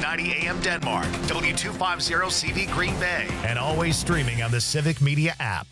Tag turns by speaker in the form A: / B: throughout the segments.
A: 790 AM Denmark, W250CV Green Bay, and always streaming on the Civic Media app.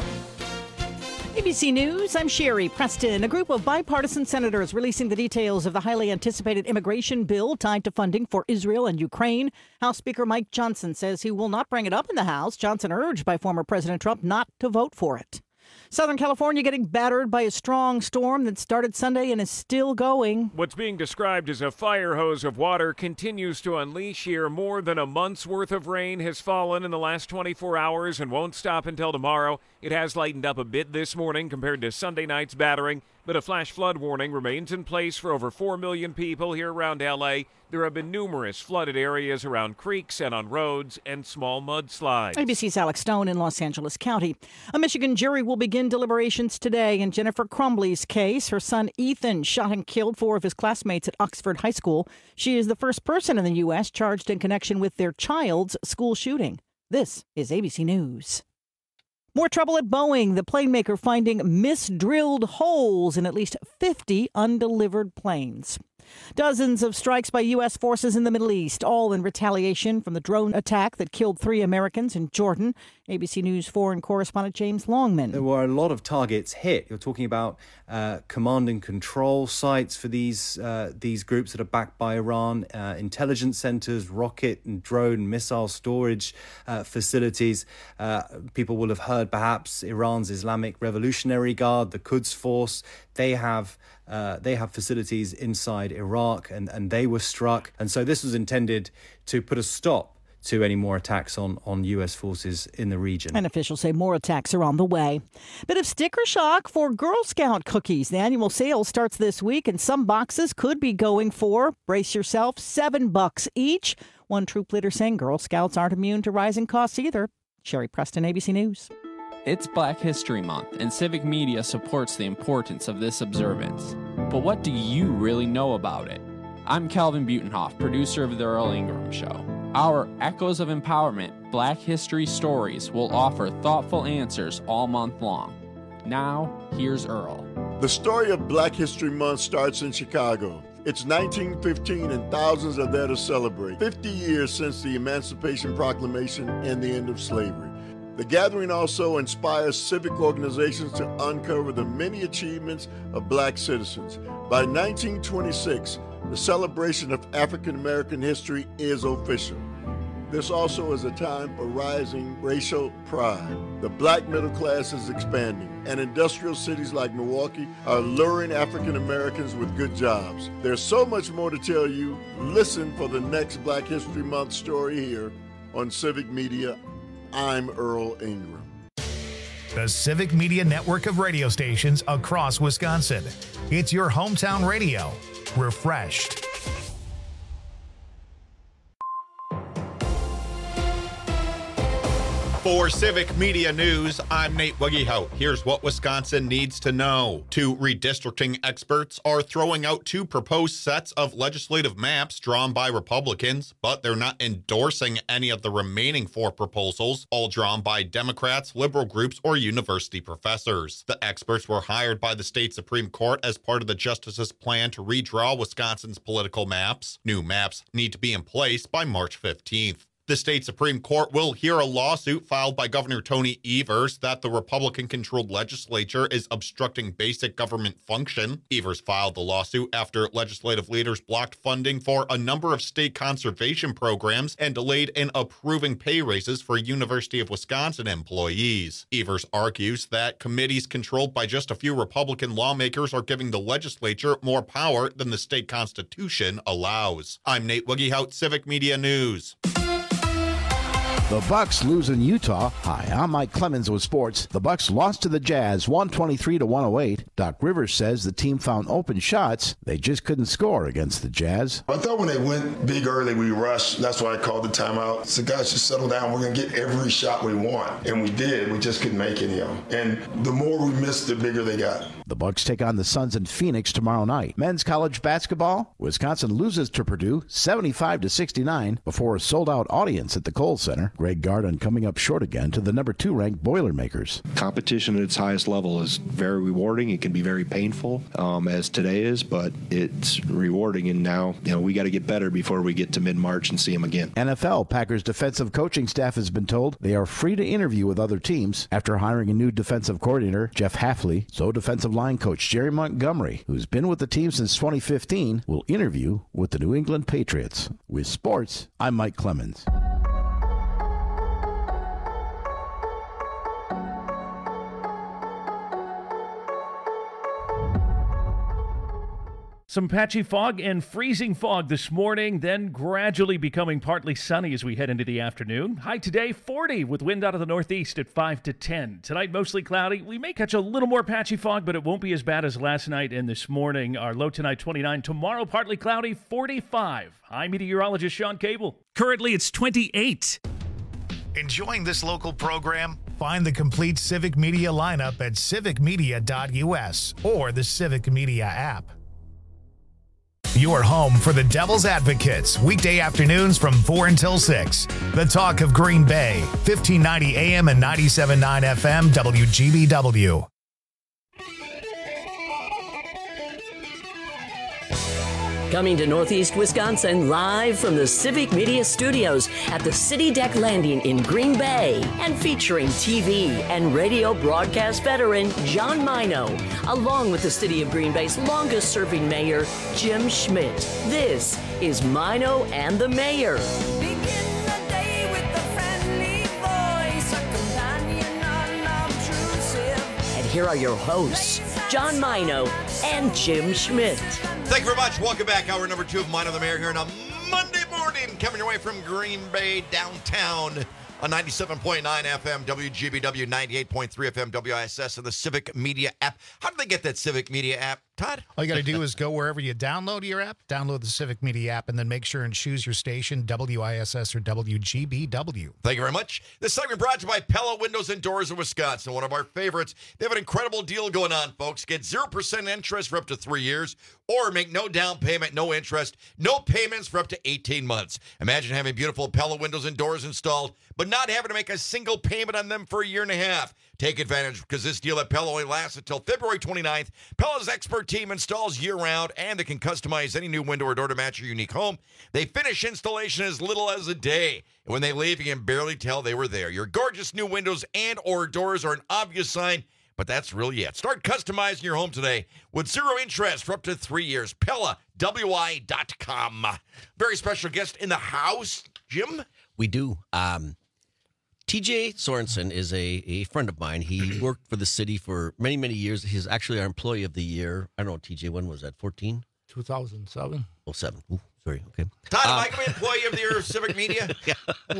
B: ABC News, I'm Sherry Preston. A group of bipartisan senators releasing the details of the highly anticipated immigration bill tied to funding for Israel and Ukraine. House Speaker Mike Johnson says he will not bring it up in the House. Johnson urged by former President Trump not to vote for it. Southern California getting battered by a strong storm that started Sunday and is still going.
C: What's being described as a fire hose of water continues to unleash here. More than a month's worth of rain has fallen in the last 24 hours and won't stop until tomorrow. It has lightened up a bit this morning compared to Sunday night's battering, but a flash flood warning remains in place for over 4 million people here around L.A. There have been numerous flooded areas around creeks and on roads and small mudslides.
B: ABC's Alex Stone in Los Angeles County. A Michigan jury will begin deliberations today in Jennifer Crumbley's case. Her son Ethan shot and killed 4 of his classmates at Oxford High School. She is the first person in the U.S. charged in connection with their child's school shooting. This is ABC News. More trouble at Boeing, the plane maker finding misdrilled holes in at least 50 undelivered planes. Dozens of strikes by U.S. forces in the Middle East, all in retaliation from the drone attack that killed 3 Americans in Jordan. ABC News foreign correspondent James Longman.
D: There were a lot of targets hit. You're talking about command and control sites for these groups that are backed by Iran, intelligence centers, rocket and drone missile storage facilities. People will have heard perhaps Iran's Islamic Revolutionary Guard, the Quds Force. They have facilities inside Iraq, and they were struck. And so this was intended to put a stop to any more attacks on U.S. forces in the region.
B: And officials say more attacks are on the way. Bit of sticker shock for Girl Scout cookies. The annual sale starts this week, and some boxes could be going for, brace yourself, $7 each. One troop leader saying Girl Scouts aren't immune to rising costs either. Sherry Preston, ABC News.
E: It's Black History Month, and Civic Media supports the importance of this observance. But what do you really know about it? I'm Calvin Butenhoff, producer of The Earl Ingram Show. Our Echoes of Empowerment Black History Stories will offer thoughtful answers all month long. Now, here's Earl.
F: The story of Black History Month starts in Chicago. It's 1915 and thousands are there to celebrate 50 years since the Emancipation Proclamation and the end of slavery. The gathering also inspires civic organizations to uncover the many achievements of black citizens. By 1926, the celebration of African American history is official. This also is a time for rising racial pride. The black middle class is expanding, and industrial cities like Milwaukee are luring African Americans with good jobs. There's so much more to tell you. Listen for the next Black History Month story here on Civic Media. I'm Earl Ingram.
A: The Civic Media network of radio stations across Wisconsin. It's your hometown radio. Refreshed.
G: For Civic Media News, I'm Nate Wiggyhout. Here's what Wisconsin needs to know. 2 redistricting experts are throwing out 2 proposed sets of legislative maps drawn by Republicans, but they're not endorsing any of the remaining 4 proposals, all drawn by Democrats, liberal groups, or university professors. The experts were hired by the state Supreme Court as part of the justices' plan to redraw Wisconsin's political maps. New maps need to be in place by March 15th. The state Supreme Court will hear a lawsuit filed by Governor Tony Evers that the Republican-controlled legislature is obstructing basic government function. Evers filed the lawsuit after legislative leaders blocked funding for a number of state conservation programs and delayed in approving pay raises for University of Wisconsin employees. Evers argues that committees controlled by just a few Republican lawmakers are giving the legislature more power than the state constitution allows. I'm Nate Wiggyhout, Civic Media News.
H: The Bucks lose in Utah. Hi, I'm Mike Clemens with sports. The Bucks lost to the Jazz 123-108. Doc Rivers says the team found open shots. They just couldn't score against the Jazz.
I: I thought when they went big early, we rushed. That's why I called the timeout. So guys, just settle down. We're going to get every shot we want. And we did. We just couldn't make any of them. And the more we missed, the bigger they got.
H: The Bucks take on the Suns in Phoenix tomorrow night. Men's college basketball, Wisconsin loses to Purdue 75-69 before a sold-out audience at the Kohl Center. Greg Gardon coming up short again to the number 2 ranked Boilermakers.
J: Competition at its highest level is very rewarding. It can be very painful, as today is, but it's rewarding. And now, we got to get better before we get to mid-March and see them again.
H: NFL Packers defensive coaching staff has been told they are free to interview with other teams after hiring a new defensive coordinator, Jeff Hafley. So defensive line coach Jerry Montgomery, who's been with the team since 2015, will interview with the New England Patriots. With sports, I'm Mike Clemens.
K: Some patchy fog and freezing fog this morning, then gradually becoming partly sunny as we head into the afternoon. High today, 40, with wind out of the northeast at 5 to 10. Tonight, mostly cloudy. We may catch a little more patchy fog, but it won't be as bad as last night and this morning. Our low tonight, 29. Tomorrow, partly cloudy, 45. I'm meteorologist Sean Cable. Currently, it's 28.
A: Enjoying this local program? Find the complete Civic Media lineup at civicmedia.us or the Civic Media app. Your home for the Devil's Advocates, weekday afternoons from 4 until 6. The talk of Green Bay, 1590 AM and 97.9 FM, WGBW.
L: Coming to Northeast Wisconsin live from the Civic Media Studios at the City Deck Landing in Green Bay and featuring TV and radio broadcast veteran John Mino, along with the City of Green Bay's longest serving mayor, Jim Schmidt. This is Mino and the Mayor. Begin the day with a friendly voice, a companion unobtrusive. And here are your hosts, John Mino and Jim Schmidt.
M: Thank you very much. Welcome back. Hour number 2 of Mino the Mayor here on a Monday morning, coming your way from Green Bay downtown on 97.9 FM, WGBW, 98.3 FM, WISS, and the Civic Media app. How do they get that Civic Media app, Todd?
A: All you got to do is go wherever you download your app, download the Civic Media app, and then make sure and choose your station, WISS or WGBW.
M: Thank you very much. This segment brought to you by Pella Windows and Doors in Wisconsin, one of our favorites. They have an incredible deal going on, folks. Get 0% interest for up to 3 years, or make no down payment, no interest, no payments for up to 18 months. Imagine having beautiful Pella Windows and Doors installed, but not having to make a single payment on them for a year and a half. Take advantage, because this deal at Pella only lasts until February 29th. Pella's expert team installs year-round, and they can customize any new window or door to match your unique home. They finish installation as little as a day. And when they leave, you can barely tell they were there. Your gorgeous new windows and or doors are an obvious sign, but that's really it. Start customizing your home today with 0 interest for up to 3 years. PellaWI.com. Very special guest in the house, Jim.
N: We do. TJ Sorensen is a friend of mine. He worked for the city for many, many years. He's actually our employee of the year. I don't know, TJ, when was that, 14?
O: 2007.
N: Oh, 7. Ooh, sorry, okay.
M: Todd, am I going to be employee of the year of Civic Media?
N: Yeah.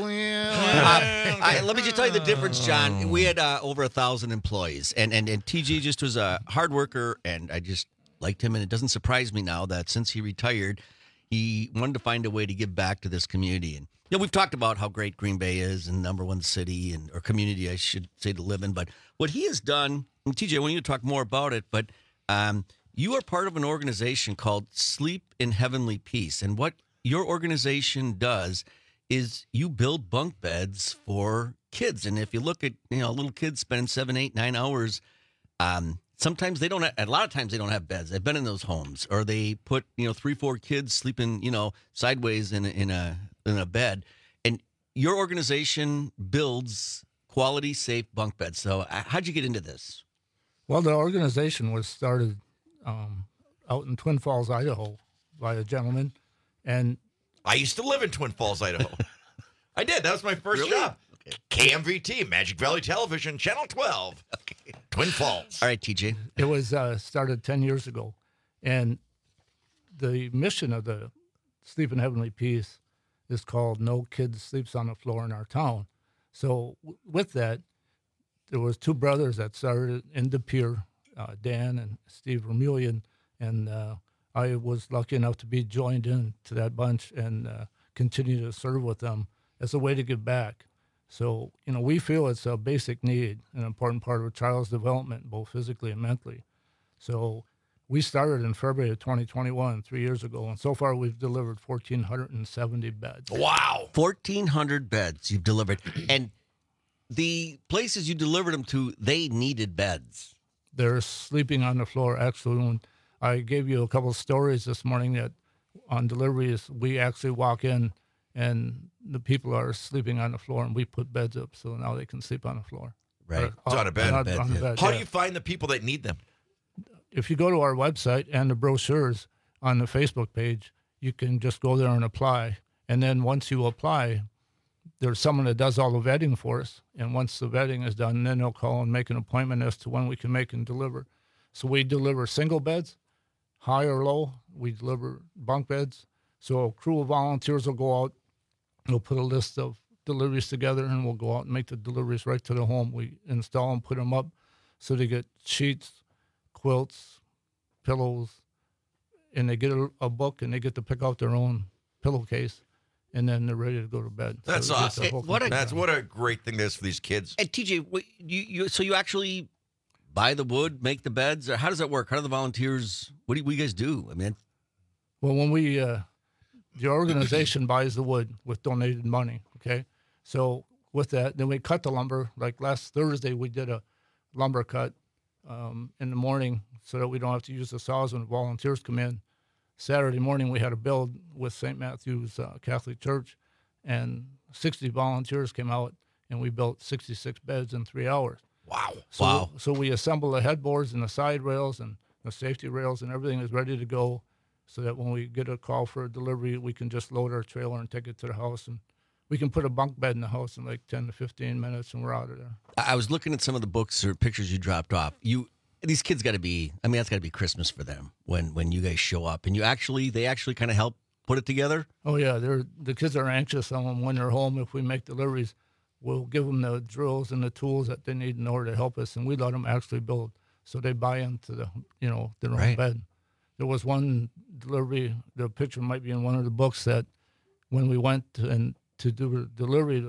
N: Let me just tell you the difference, John. We had over 1,000 employees, and TJ just was a hard worker, and I just liked him, and it doesn't surprise me now that since he retired, he wanted to find a way to give back to this community. And we've talked about how great Green Bay is and #1 city or community, I should say, to live in. But what he has done, and TJ, I want you to talk more about it, but you are part of an organization called Sleep in Heavenly Peace. And what your organization does is you build bunk beds for kids. And if you look at, little kids spend 7, 8, 9 hours, sometimes they don't, a lot of times they don't have beds. They've been in those homes, or they put, 3, 4 kids sleeping, sideways in a bed. And your organization builds quality, safe bunk beds. So how'd you get into this?
O: Well, the organization was started out in Twin Falls, Idaho, by a gentleman. And
M: I used to live in Twin Falls, Idaho. I did. That was my first job. Okay. KMVT, Magic Valley Television, Channel 12, okay. Twin Falls.
N: All right, TJ.
O: It was started 10 years ago. And the mission of the Sleep in Heavenly Peace is called No Kid Sleeps on the Floor in Our Town. So with that, there was 2 brothers that started in De Pere, Dan and Steve Vermeulen, and I was lucky enough to be joined in to that bunch and continue to serve with them as a way to give back. So, we feel it's a basic need, an important part of a child's development, both physically and mentally. So We started in February of 2021, 3 years ago, and so far we've delivered 1,470 beds.
M: Wow.
N: 1,400 beds you've delivered. And the places you delivered them to, they needed beds.
O: They're sleeping on the floor. Actually, when I gave you a couple of stories this morning that on deliveries, we actually walk in and the people are sleeping on the floor, and we put beds up so now they can sleep on the floor.
N: Right.
M: It's on a bed.
O: On the bed,
M: How do you find the people that need them?
O: If you go to our website and the brochures on the Facebook page, you can just go there and apply. And then once you apply, there's someone that does all the vetting for us. And once the vetting is done, then they'll call and make an appointment as to when we can make and deliver. So we deliver single beds, high or low. We deliver bunk beds. So a crew of volunteers will go out. We'll put a list of deliveries together, and we'll go out and make the deliveries right to the home. We install them, put them up, so they get sheets, quilts, pillows, and they get a book, and they get to pick out their own pillowcase, and then they're ready to go to bed.
M: That's
O: So
M: awesome.
O: what
M: What a great thing that is for these kids.
N: And TJ, so you actually buy the wood, make the beds, or how does that work? How do the volunteers? What do you guys do? I mean,
O: Well, when we the organization buys the wood with donated money, okay? So with that, then we cut the lumber. Like last Thursday, we did a lumber cut in the morning so that we don't have to use the saws when volunteers come in. Saturday morning, we had a build with St. Matthew's Catholic Church, and 60 volunteers came out, and we built 66 beds in 3 hours.
M: Wow.
O: So we assembled the headboards and the side rails and the safety rails, and everything is ready to go, so that when we get a call for a delivery, we can just load our trailer and take it to the house, and we can put a bunk bed in the house in like 10 to 15 minutes, and we're out of there.
N: I was looking at some of the books or pictures you dropped off. These kids got to be. I mean, that's got to be Christmas for them when you guys show up, and they actually kind of help put it together.
O: Oh yeah, the kids are anxious on them when they're home. If we make deliveries, we'll give them the drills and the tools that they need in order to help us, and we let them actually build, so they buy into their own bed. There was one delivery, the picture might be in one of the books, that when we went to do a delivery,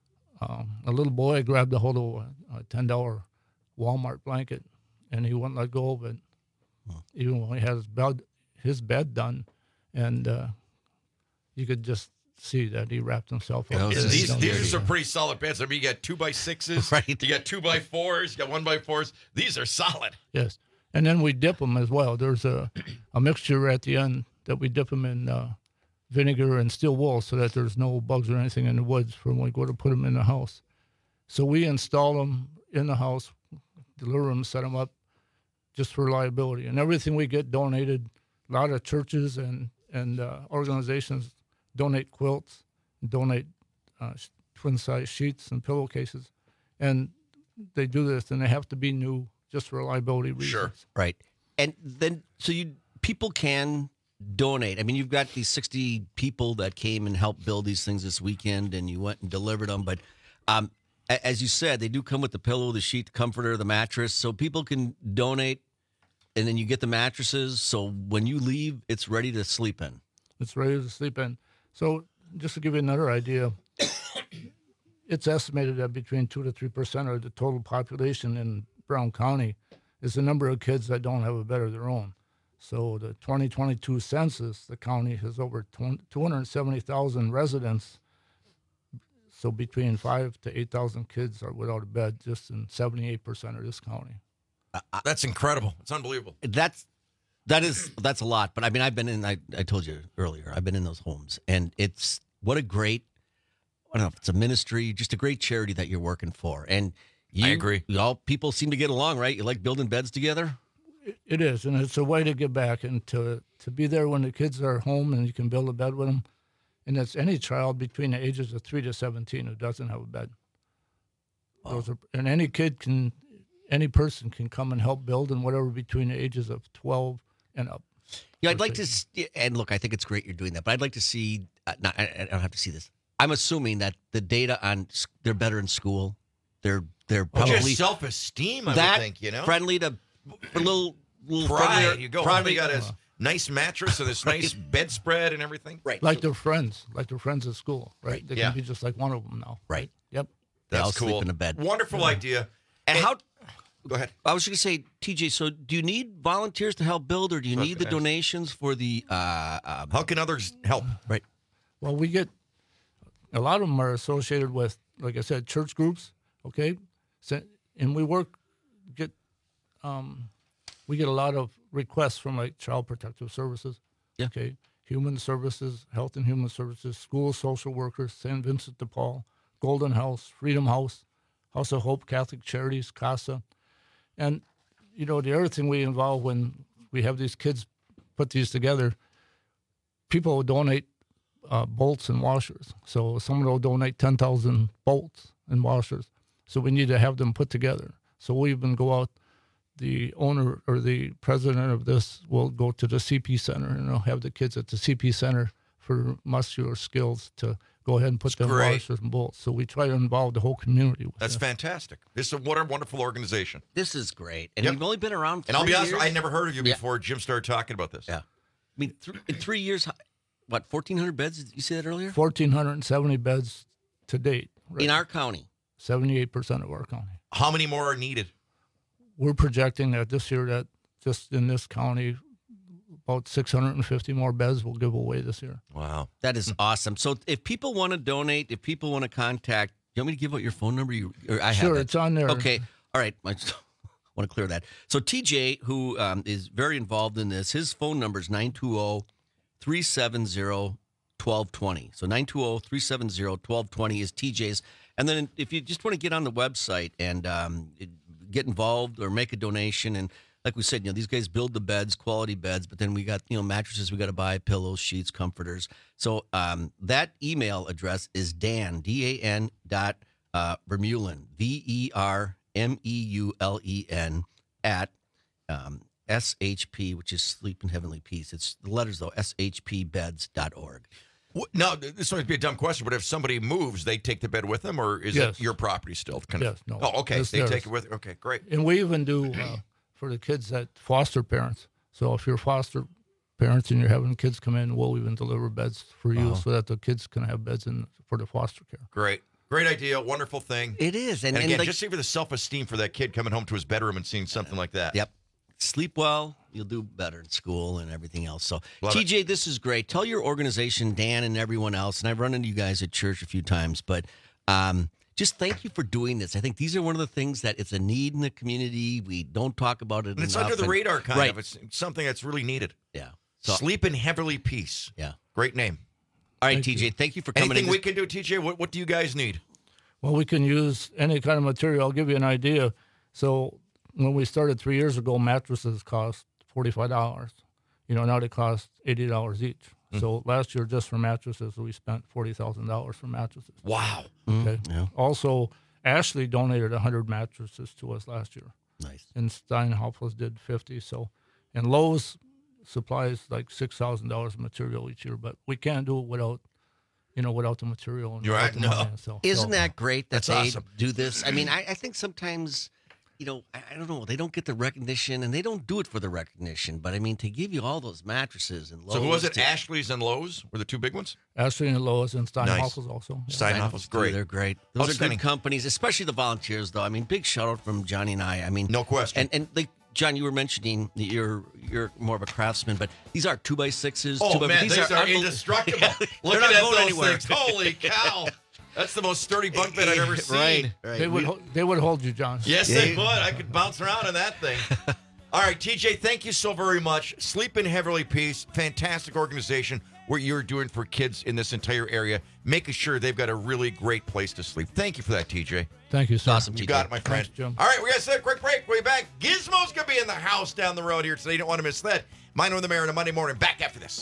O: a little boy grabbed a hold of a $10 Walmart blanket, and he wouldn't let go of it, even when he had his bed done, and you could just see that he wrapped himself up.
M: These are some pretty solid beds. I mean, you got 2x6s,
N: right?
M: You got 2x4s, you got 1x4s. These are solid.
O: Yes. And then we dip them as well. There's a mixture at the end that we dip them in vinegar and steel wool so that there's no bugs or anything in the woods for when we go to put them in the house. So we install them in the house, deliver them, set them up just for liability. And everything we get donated, a lot of churches and organizations donate quilts, donate twin-size sheets and pillowcases. And they do this, and they have to be new, just for liability reasons.
M: Sure.
N: Right. And then, so people can donate. I mean, you've got these 60 people that came and helped build these things this weekend, and you went and delivered them. But as you said, they do come with the pillow, the sheet, the comforter, the mattress. So people can donate, and then you get the mattresses. So when you leave, it's ready to sleep in.
O: It's ready to sleep in. So just to give you another idea, it's estimated that between 2 to 3% of the total population in Brown County is the number of kids that don't have a bed of their own. So the 2022 census, the county has over 270,000 residents. So between 5,000 to 8,000 kids are without a bed just in 78% of this county.
M: That's incredible. It's unbelievable.
N: That's a lot. But I mean, I've been in, I told you earlier, I've been in those homes, and it's what a great, I don't know if it's a ministry, just a great charity that you're working for. And I
M: agree.
N: All people seem to get along, right? You like building beds together?
O: It is, and it's a way to give back and to be there when the kids are home and you can build a bed with them. And it's any child between the ages of 3 to 17 who doesn't have a bed. Wow. And any person can come and help build, and whatever between the ages of 12 and up.
N: Yeah, I'd like to, and look, I think it's great you're doing that, but I'd like to see, I don't have to see this. I'm assuming that the data on they're better in school. They're probably
M: just self-esteem, I would think,
N: friendly to a little
M: pride. You go home, you got his nice mattress and this nice bedspread and everything.
N: Right.
O: Like their friends at school, right? They can be just like one of them now.
N: Right.
O: Yep.
N: They all
M: That's cool.
N: sleep in a bed.
M: Wonderful idea.
N: And
M: Go ahead.
N: I was going to say, TJ, so do you need volunteers to help build, or do you need the donations for the...
M: How can others help?
N: Right.
O: Well, we get... A lot of them are associated with, like I said, church groups, okay? So, and we get a lot of requests from, like, Child Protective Services, okay? Human Services, Health and Human Services, School Social Workers, St. Vincent de Paul, Golden House, Freedom House, House of Hope, Catholic Charities, CASA. And, you know, the other thing we involve when we have these kids put these together, people will donate bolts and washers. So someone will donate 10,000 bolts and washers. So we need to have them put together. So we even go out, the owner or the president of this will go to the CP Center, and they'll have the kids at the CP Center for muscular skills to go ahead and put them washers and bolts. So we try to involve the whole community with
M: That's fantastic. This is what a wonderful organization.
N: This is great. And you've only been around 3
M: And I'll be honest,
N: years?
M: I never heard of you before Jim started talking about this.
N: Yeah. I mean, in 3 years, what, 1,400 beds? Did you say that earlier?
O: 1,470 beds to date. Right?
N: In our county?
O: 78% of our county.
M: How many more are needed?
O: We're projecting that this year, that just in this county, about 650 more beds will give away this year.
M: Wow.
N: That is awesome. So if people want to donate, if people want to contact, you want me to give out your phone number?
O: Sure, it's on there.
N: Okay. All right. I just want to clear that. So TJ, who is very involved in this, his phone number is 920-370-1220. So 920-370-1220 is TJ's. And then if you just want to get on the website and get involved or make a donation, and like we said, these guys build the beds, quality beds, but then we got, mattresses we got to buy, pillows, sheets, comforters. So that email address is Dan, D-A-N Vermeulen, VERMEULEN at SHP, which is Sleep in Heavenly Peace. It's the letters, though, shpbeds.org.
M: Now, this might be a dumb question, but if somebody moves, they take the bed with them, or is it your property still?
O: Yes, no.
M: Oh, okay.
O: It's
M: They
O: theirs.
M: take it with them. Okay, great.
O: And we even do for the kids that foster parents. So if you're foster parents and you're having kids come in, we'll even deliver beds for you so that the kids can have beds for the foster care.
M: Great. Great idea. Wonderful thing.
N: It is.
M: And again, just see for the self-esteem for that kid coming home to his bedroom and seeing something like that.
N: Yep. Sleep well, you'll do better in school and everything else. So,
M: Love
N: TJ, this is great. Tell your organization, Dan, and everyone else, and I've run into you guys at church a few times, but just thank you for doing this. I think these are one of the things that it's a need in the community. We don't talk about it
M: And it's
N: enough.
M: under the radar, kind
N: right.
M: of. It's something that's really needed.
N: Yeah.
M: Sleep in Heavenly Peace.
N: Yeah.
M: Great name.
N: All right, TJ, thank you for coming
M: Anything
N: in.
M: we can do, TJ? What do you guys need?
O: Well, we can use any kind of material. I'll give you an idea. So when we started 3 years ago, mattresses cost $45. Now they cost $80 each. So last year, just for mattresses, we spent $40,000 for mattresses.
M: Wow.
O: Okay.
N: Yeah.
O: Also, Ashley donated 100 mattresses to us last year.
N: Nice.
O: And Steinhoffels did 50. So, and Lowe's supplies like $6,000 of material each year, but we can't do it without the material. And
M: You're right.
O: without the money. So,
N: Isn't that great that
M: That's
N: they
M: awesome.
N: do this? I mean, I think sometimes, I don't know, they don't get the recognition, and they don't do it for the recognition. But, I mean, to give you all those mattresses and Lowe's.
M: So who was it? Ashley's and Lowe's were the two big ones?
O: Ashley and Lowe's and Steinhoffels
M: Nice.
O: also. Yeah.
M: Steinhoffels, great.
N: They're great. Those are
M: Outstanding.
N: good companies, especially the volunteers, though. I mean, big shout out from Johnny and I. I mean,
M: No question.
N: And like John, you were mentioning that you're more of a craftsman, but these are 2x6s.
M: Oh, man, these are
N: unbel-
M: indestructible.
N: Yeah,
M: Look
N: they're not
M: at
N: going
M: those
N: anywhere.
M: things. Holy cow. That's the most sturdy bunk bed I've ever seen.
N: Right.
O: They would hold you, John.
M: Yes, they would. I could bounce around in that thing. All right, TJ, thank you so very much. Sleep in Heavenly Peace, fantastic organization, what you're doing for kids in this entire area, making sure they've got a really great place to sleep. Thank you for that, TJ.
O: Thank you, sir.
N: Awesome,
M: You
N: TJ.
M: got it, my friend.
O: Thanks, Jim.
M: All right, we got to take a quick break. We'll be back. Gizmo's going to be in the house down the road here today. You don't want to miss that. Minor and the Mayor on a Monday morning. Back after this.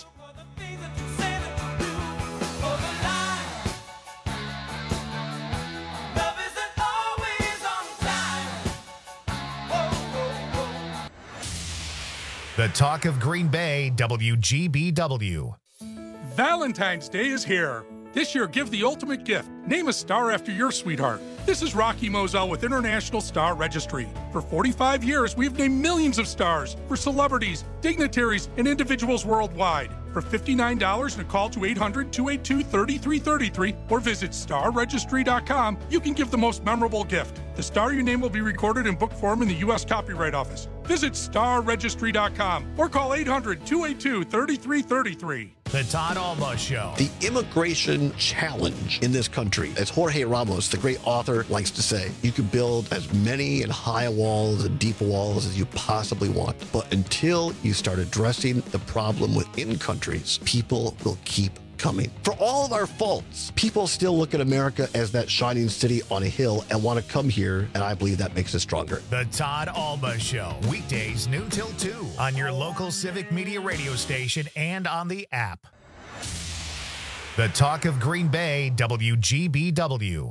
A: The Talk of Green Bay, WGBW.
P: Valentine's Day is here. This year, give the ultimate gift. Name a star after your sweetheart. This is Rocky Moselle with International Star Registry. For 45 years, we've named millions of stars for celebrities, dignitaries, and individuals worldwide. For $59 and a call to 800-282-3333 or visit starregistry.com, you can give the most memorable gift. The star you name will be recorded in book form in the U.S. Copyright Office. Visit starregistry.com or call 800-282-3333.
A: The Todd Almost Show.
Q: The immigration challenge in this country, as Jorge Ramos, the great author, likes to say, you can build as many and high walls and deep walls as you possibly want. But until you start addressing the problem within countries, people will keep coming. For all of our faults, people still look at America as that shining city on a hill and want to come here, and I believe that makes us stronger.
A: The Todd Alba Show, weekdays noon till 2 on your local Civic Media radio station and on the app. The Talk of Green Bay, WGBW.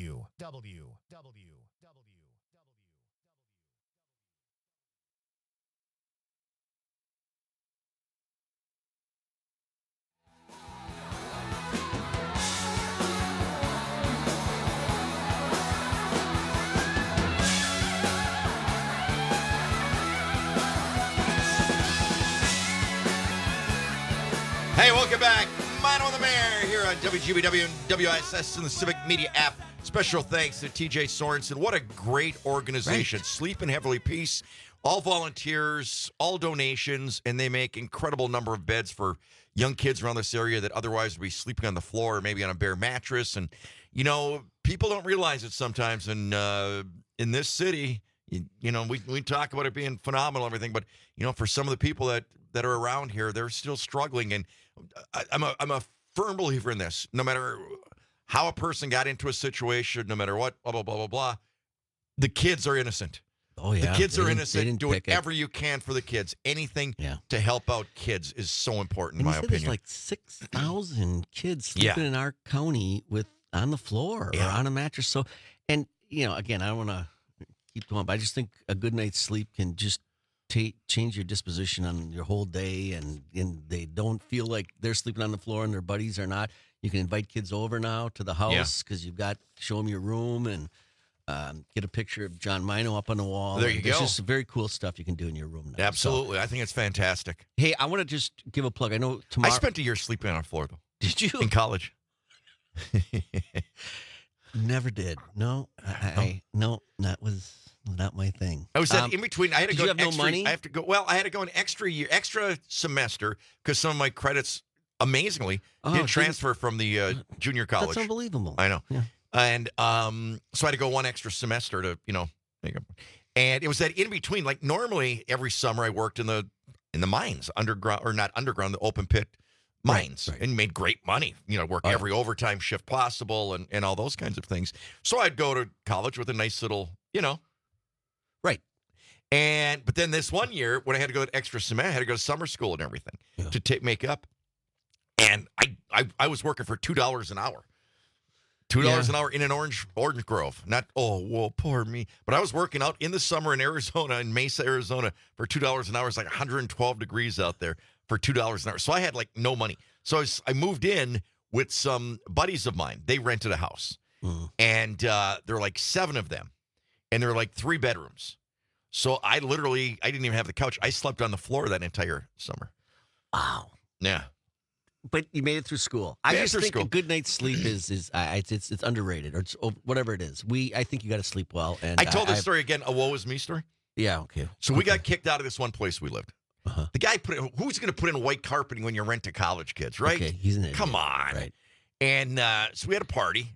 M: Hey, welcome back. Mine on the Mayor here on WGBW and WISS and the Civic Media app. Special thanks to TJ Sorensen. What a great organization. Right. Sleep in Heavenly Peace. All volunteers, all donations, and they make incredible number of beds for young kids around this area that otherwise would be sleeping on the floor or maybe on a bare mattress. And, you know, people don't realize it sometimes. And in this city, you know, we talk about it being phenomenal and everything, but, you know, for some of the people that are around here, they're still struggling. And I'm a firm believer in this. No matter how a person got into a situation, no matter what, blah, blah, blah, blah, blah, the kids are innocent.
N: Oh, yeah.
M: The kids are innocent. Do whatever you can for the kids. Anything to help out kids is so important, in my opinion.
N: There's like 6,000 kids sleeping in our county on the floor or on a mattress. So, and, you know, again, I don't want to keep going, but I just think a good night's sleep can just change your disposition on your whole day, and they don't feel like they're sleeping on the floor and their buddies are not. You can invite kids over now to the house because you've got show them your room and get a picture of John Mino up on the wall.
M: There you go.
N: There's just very cool stuff you can do in your room now.
M: Absolutely.
N: So,
M: I think it's fantastic.
N: Hey, I want to just give a plug. I know tomorrow.
M: I spent a year sleeping on a floor, though.
N: Did you?
M: In college.
N: Never did. No, no, that was not my thing.
M: I was in between. I had to go.
N: Did you have no money?
M: I have to go. Well, I had to go an extra semester because some of my credits, amazingly, didn't transfer from the junior college.
N: That's unbelievable.
M: I know.
N: Yeah.
M: And so I had to go one extra semester to, you know, and it was that in between. Like normally, every summer I worked in the mines, underground or not underground, the open pit mines, and made great money. You know, work every overtime shift possible and all those kinds of things. So I'd go to college with a nice little, you know.
N: Right.
M: But then this one year, when I had to go to extra semester, I had to go to summer school and everything to make up. And I was working for $2 an hour. $2 an hour in an orange grove. Not, oh, well, poor me. But I was working out in the summer in Arizona, in Mesa, Arizona, for $2 an hour. It's like 112 degrees out there for $2 an hour. So I had like no money. So I moved in with some buddies of mine. They rented a house. And there were like 7 of them. And there were like 3 bedrooms. So I didn't even have the couch. I slept on the floor that entire summer.
N: Wow.
M: Yeah.
N: But you made it through school. I just think a good night's sleep is it's underrated, or it's whatever it is. I think you got to sleep well. And
M: I told this story again, a woe is me story.
N: Yeah, okay.
M: So we got kicked out of this one place we lived. The guy who's going to put in white carpeting when you rent to college kids, right?
N: Okay, he's an idiot.
M: Come on.
N: Right.
M: And so we had a party.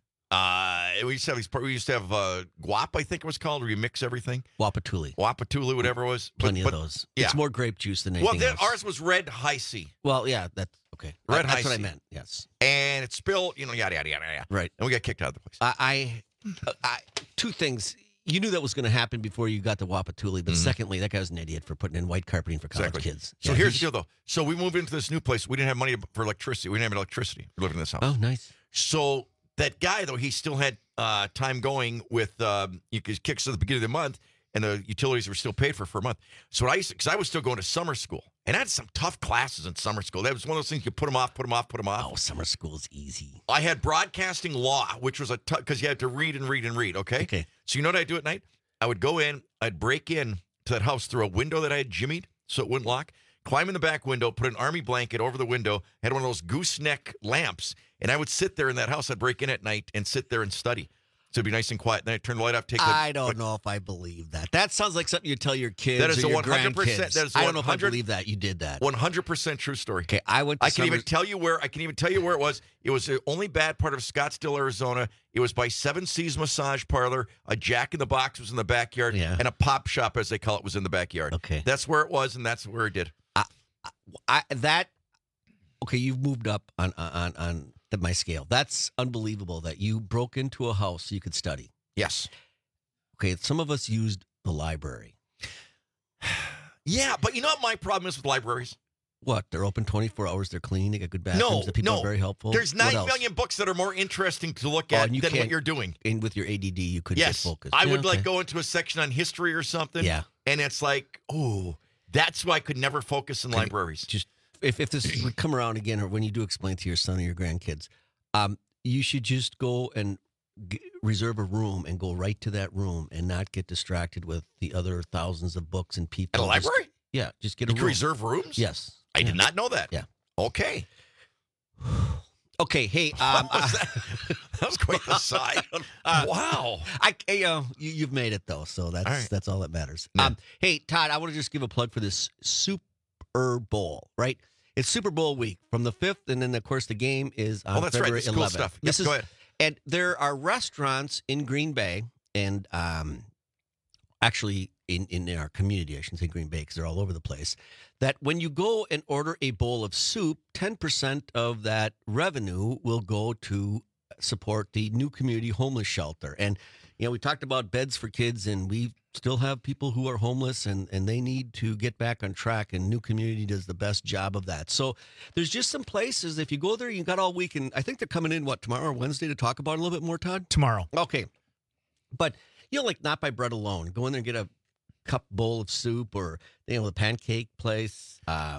M: We used to have guap, I think it was called, where you mix everything.
N: Wapatuli,
M: whatever it was.
N: Plenty of those.
M: Yeah.
N: It's more grape juice than anything else.
M: Ours was red high C.
N: Well, yeah, that's okay.
M: Red
N: That's
M: high
N: what
M: C.
N: I meant, yes.
M: And it spilled, yada, yada, yada, yada.
N: Right.
M: And we got kicked out of the place.
N: I 2 things. You knew that was going to happen before you got to Wapatuli, but secondly, that guy was an idiot for putting in white carpeting for college kids.
M: So here's the deal, though. So we moved into this new place. We didn't have money for electricity. We didn't have electricity. We lived in this house.
N: Oh, nice.
M: So that guy, though, he still had time going with his kicks at the beginning of the month, and the utilities were still paid for a month. So because I was still going to summer school, and I had some tough classes in summer school. That was one of those things you put them off.
N: Oh, summer school is easy.
M: I had broadcasting law, which was because you had to read and read and read, okay?
N: Okay.
M: So you know what I'd do at night? I would go in, I'd break in to that house through a window that I had jimmied so it wouldn't lock, climb in the back window, put an army blanket over the window, had one of those gooseneck lamps, and I would sit there in that house. I'd break in at night and sit there and study. So it'd be nice and quiet. Then I turn the light off.
N: I don't know if I believe that. That sounds like something you tell your kids
M: That is
N: or
M: a
N: your
M: 100%.
N: grandkids.
M: That is
N: I don't know if I believe that you did that.
M: 100% true story.
N: Okay, I
M: can even tell you where. I can even tell you where it was. It was the only bad part of Scottsdale, Arizona. It was by 7 Seas Massage Parlor. A Jack in the Box was in the backyard, and a pop shop, as they call it, was in the backyard.
N: Okay,
M: that's where it was, and that's where it did.
N: Okay, you've moved up on my scale. That's unbelievable that you broke into a house so you could study.
M: Yes.
N: Okay, some of us used the library.
M: Yeah, but you know what my problem is with libraries?
N: What? They're open 24 hours. They're clean. They got good bathrooms. The people are very helpful.
M: There's 9 million books that are more interesting to look at than what you're doing.
N: And with your ADD, you couldn't get focused.
M: I would go into a section on history or something.
N: Yeah.
M: And it's like, oh, that's why I could never focus in libraries.
N: Just if this would come around again, or when you do explain to your son or your grandkids, you should just go and reserve a room and go right to that room and not get distracted with the other thousands of books and people.
M: At a library?
N: Just get a room.
M: You can reserve rooms?
N: Yes.
M: I did not know that.
N: Yeah.
M: Okay.
N: Okay. Hey,
M: that was quite the sigh. Wow.
N: You've made it though, so that's all that matters.
M: Yeah.
N: Hey, Todd, I want to just give a plug for this Super Bowl, right? It's Super Bowl week from the 5th, and then of course the game is on February 11th.
M: Cool stuff.
N: This is
M: go ahead.
N: And there are restaurants in Green Bay, and actually in our community, I shouldn't say Green Bay because they're all over the place, that when you go and order a bowl of soup, 10% of that revenue will go to support the New Community Homeless Shelter. And, we talked about beds for kids, and we still have people who are homeless, and they need to get back on track, and New Community does the best job of that. So there's just some places, if you go there, you got all week, and I think they're coming in, tomorrow or Wednesday to talk about it a little bit more, Todd?
A: Tomorrow.
N: Okay. But, not by bread alone. Go in there and get a cup bowl of soup, or, the pancake place.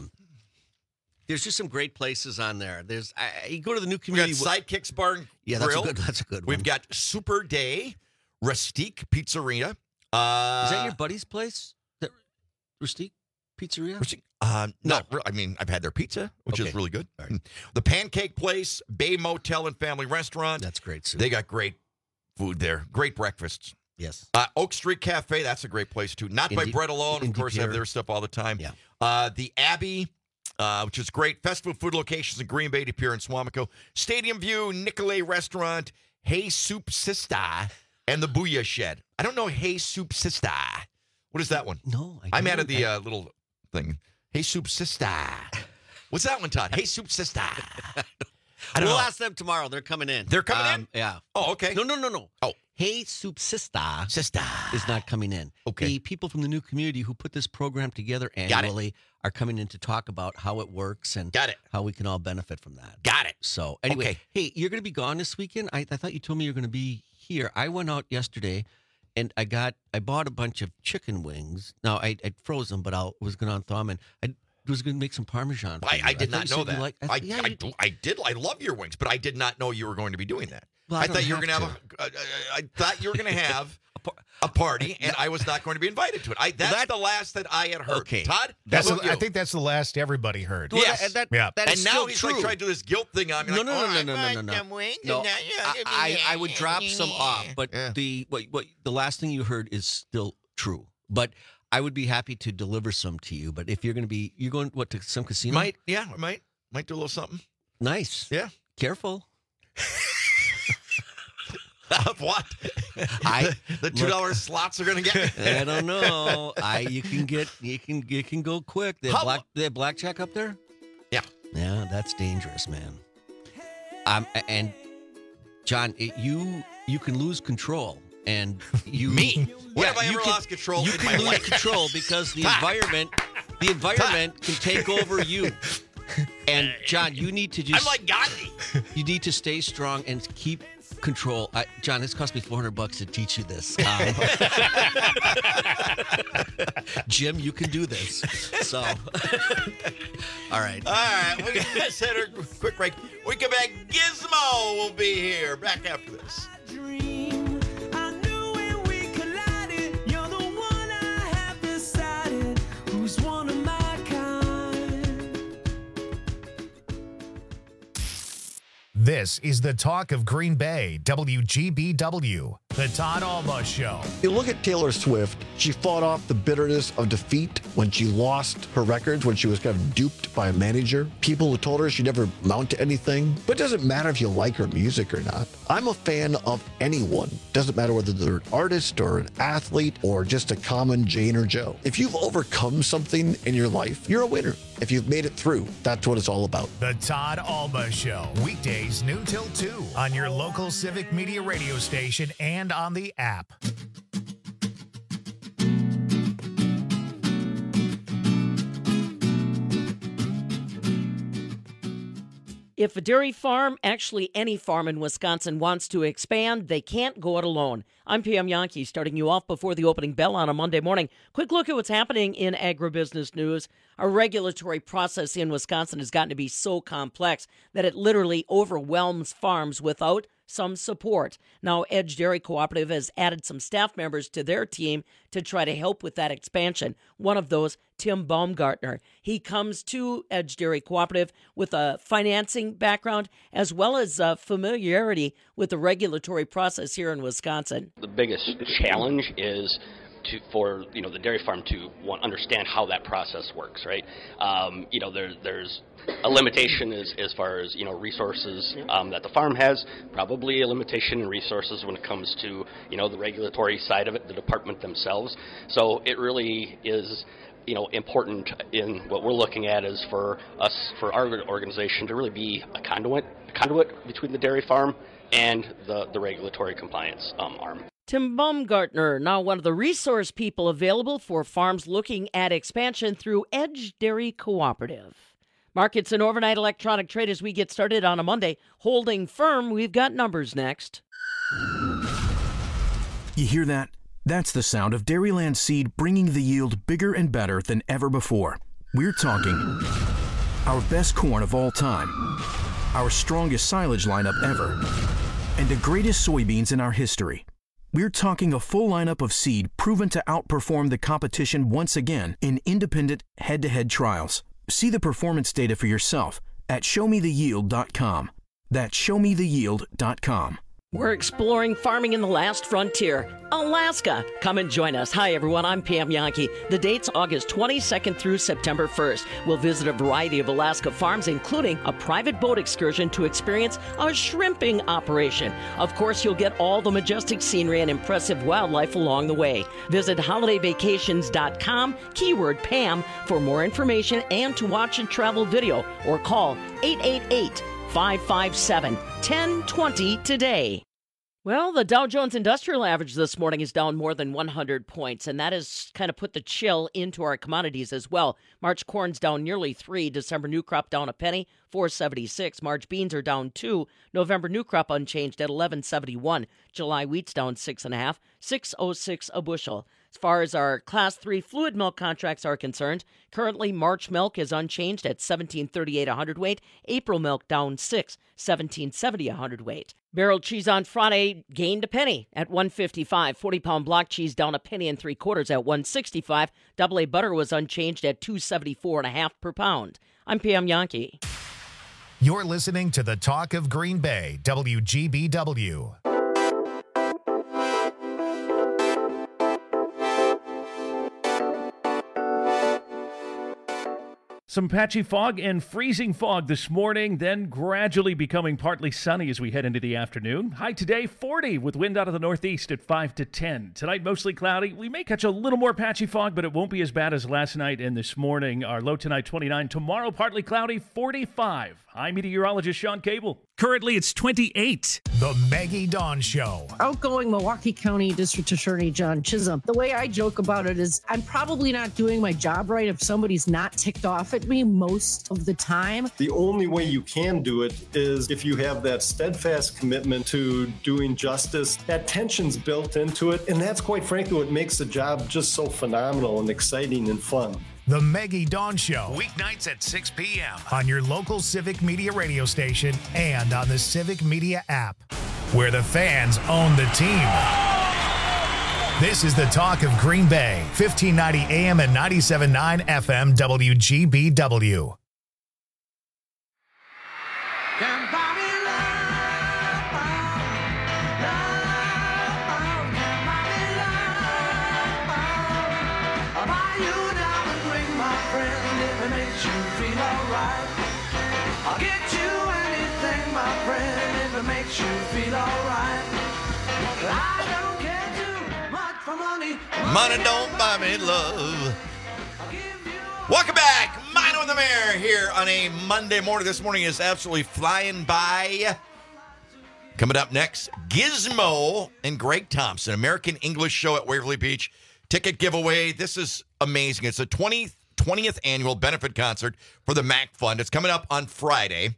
N: There's just some great places on there. There's you go to the New Community.
M: We got Sidekicks Bar and
N: Grill.
M: Grill.
N: That's a good one.
M: We've got Super Day, Rustique Pizzeria.
N: Is that your buddy's place? That Rustique Pizzeria?
M: Not really. I mean, I've had their pizza, which is really good. Right. The Pancake Place, Bay Motel and Family Restaurant.
N: That's great soup.
M: They got great food there. Great breakfasts.
N: Yes.
M: Oak Street Cafe, that's a great place too. Not by bread alone. Of course, they have their stuff all the time.
N: Yeah.
M: The Abbey, which is great. Fast food locations in Green Bay, De Pere, and Swamico. Stadium View, Nicolay Restaurant, Hey Soup Sista, and the Booyah Shed. I don't know Hey Soup Sista. What is that one?
N: No,
M: I'm out of the little thing. Hey Soup Sista. What's that one, Todd? Hey Soup Sista.
N: We'll ask them tomorrow. They're coming in.
M: They're coming in?
N: Yeah.
M: Oh, okay.
N: No.
M: Oh.
N: Hey Soup Sista is not coming in.
M: Okay.
N: The people from the New Community who put this program together annually are coming in to talk about how it works and how we can all benefit from that.
M: Got it.
N: So anyway, hey, you're going to be gone this weekend? I thought you told me you were going to be here. I went out yesterday and I bought a bunch of chicken wings. Now I froze them, but I was going to unthaw them, and I was going to make some Parmesan.
M: I did not know that. I did. I love your wings, but I did not know you were going to be doing that.
N: Well,
M: I thought you were going to have I thought you were going to have a party, and I was not going to be invited to it. That's the last that I had heard.
N: Okay.
M: Todd?
A: I think that's the last everybody heard.
N: Well,
M: yes.
N: That
M: and
N: is
M: now
N: still
M: he's
N: true.
M: trying to do this guilt thing on me.
N: No. I would drop some off, but the last thing you heard is still true. But I would be happy to deliver some to you. But if you're going to some casino?
M: I might do a little something.
N: Nice.
M: Yeah.
N: Careful.
M: Of what? The $2 slots are going to get me?
N: I don't know. You can go quick. They have blackjack up there?
M: Yeah.
N: Yeah, that's dangerous, man. And John, you can lose control, and you
M: me. When have I ever lost control?
N: You can lose control because the environment can take over you. And John, you need to
M: I'm like Gandhi.
N: You need to stay strong and keep control. John, this cost me $400 to teach you this. Jim, you can do this. So, all right.
M: We're going to set a quick break. When we come back, Gizmo will be here. Back after this.
A: This This is the Talk of Green Bay, WGBW, the Todd Alba Show.
Q: You look at Taylor Swift, she fought off the bitterness of defeat when she lost her records, when she was kind of duped by a manager. People who told her she'd never amount to anything. But it doesn't matter if you like her music or not. I'm a fan of anyone. Doesn't matter whether they're an artist or an athlete or just a common Jane or Joe. If you've overcome something in your life, you're a winner. If you've made it through, that's what it's all about.
A: The Todd Alba Show, weekdays noon till 2 on your local Civic Media radio station and on the app.
R: If a dairy farm, actually any farm in Wisconsin, wants to expand, they can't go it alone. I'm Pam Yankee, starting you off before the opening bell on a Monday morning. Quick look at what's happening in agribusiness news. Our regulatory process in Wisconsin has gotten to be so complex that it literally overwhelms farms without some support. Now, Edge Dairy Cooperative has added some staff members to their team to try to help with that expansion. One of those, Tim Baumgartner. He comes to Edge Dairy Cooperative with a financing background as well as familiarity with the regulatory process here in Wisconsin.
S: The biggest challenge is for the dairy farm to understand how that process works, right? There's a limitation as far as resources that the farm has, probably a limitation in resources when it comes to the regulatory side of it, the department themselves. So it really is important in what we're looking at is for our organization to really be a conduit between the dairy farm and the regulatory compliance arm.
R: Tim Baumgartner, now one of the resource people available for farms looking at expansion through Edge Dairy Cooperative. Markets and overnight electronic trade as we get started on a Monday. Holding firm, we've got numbers next.
T: You hear that? That's the sound of Dairyland Seed bringing the yield bigger and better than ever before. We're talking our best corn of all time, our strongest silage lineup ever, and the greatest soybeans in our history. We're talking a full lineup of seed proven to outperform the competition once again in independent head-to-head trials. See the performance data for yourself at showmetheyield.com. That's showmetheyield.com.
R: We're exploring farming in the last frontier, Alaska. Come and join us. Hi, everyone. I'm Pam Yankee. The date's August 22nd through September 1st. We'll visit a variety of Alaska farms, including a private boat excursion to experience a shrimping operation. Of course, you'll get all the majestic scenery and impressive wildlife along the way. Visit holidayvacations.com, keyword Pam, for more information and to watch a travel video, or call 888-557-1020 today. Well, the Dow Jones Industrial Average this morning is down more than 100 points, and that has kind of put the chill into our commodities as well. March corn's down nearly 3, December new crop down a penny, 4.76. March beans are down 2, November new crop unchanged at 11.71. July wheat's down 6.5, 6.06 a bushel. As far as our Class 3 fluid milk contracts are concerned, currently March milk is unchanged at 17.38 a hundredweight. April milk down 6, 17.70 a hundredweight. Barrel cheese on Friday gained a penny at 1.55. 40-pound block cheese down a penny and 3/4 at 1.65. Double A butter was unchanged at 2.74.5 per pound. I'm Pam Yankee.
A: You're listening to the Talk of Green Bay, WGBW.
K: Some patchy fog and freezing fog this morning, then gradually becoming partly sunny as we head into the afternoon. High today, 40, with wind out of the northeast at 5 to 10. Tonight, mostly cloudy. We may catch a little more patchy fog, but it won't be as bad as last night and this morning. Our low tonight, 29. Tomorrow, partly cloudy, 45. I'm meteorologist Sean Cable.
A: Currently, it's 28. The Maggie Dawn Show.
U: Outgoing Milwaukee County District Attorney John Chisholm. The way I joke about it is I'm probably not doing my job right if somebody's not ticked off at me most of the time.
V: The only way you can do it is if you have that steadfast commitment to doing justice. That tension's built into it, and that's quite frankly what makes the job just so phenomenal and exciting and fun.
A: The Maggie Dawn Show, weeknights at 6 p.m. on your local Civic Media radio station and on the Civic Media app, where the fans own the team. This is the Talk of Green Bay, 1590 AM and 97.9 FM WGBW.
C: makes you feel alright. I don't care too much for money.
M: Money don't buy me love. Welcome back. Mine with the Mayor here on a Monday morning. This morning is absolutely flying by. Coming up next, Gizmo and Greg Thompson, American English show at Waverly Beach. Ticket giveaway. This is amazing. It's a 20th annual benefit concert for the MAC Fund. It's coming up on Friday.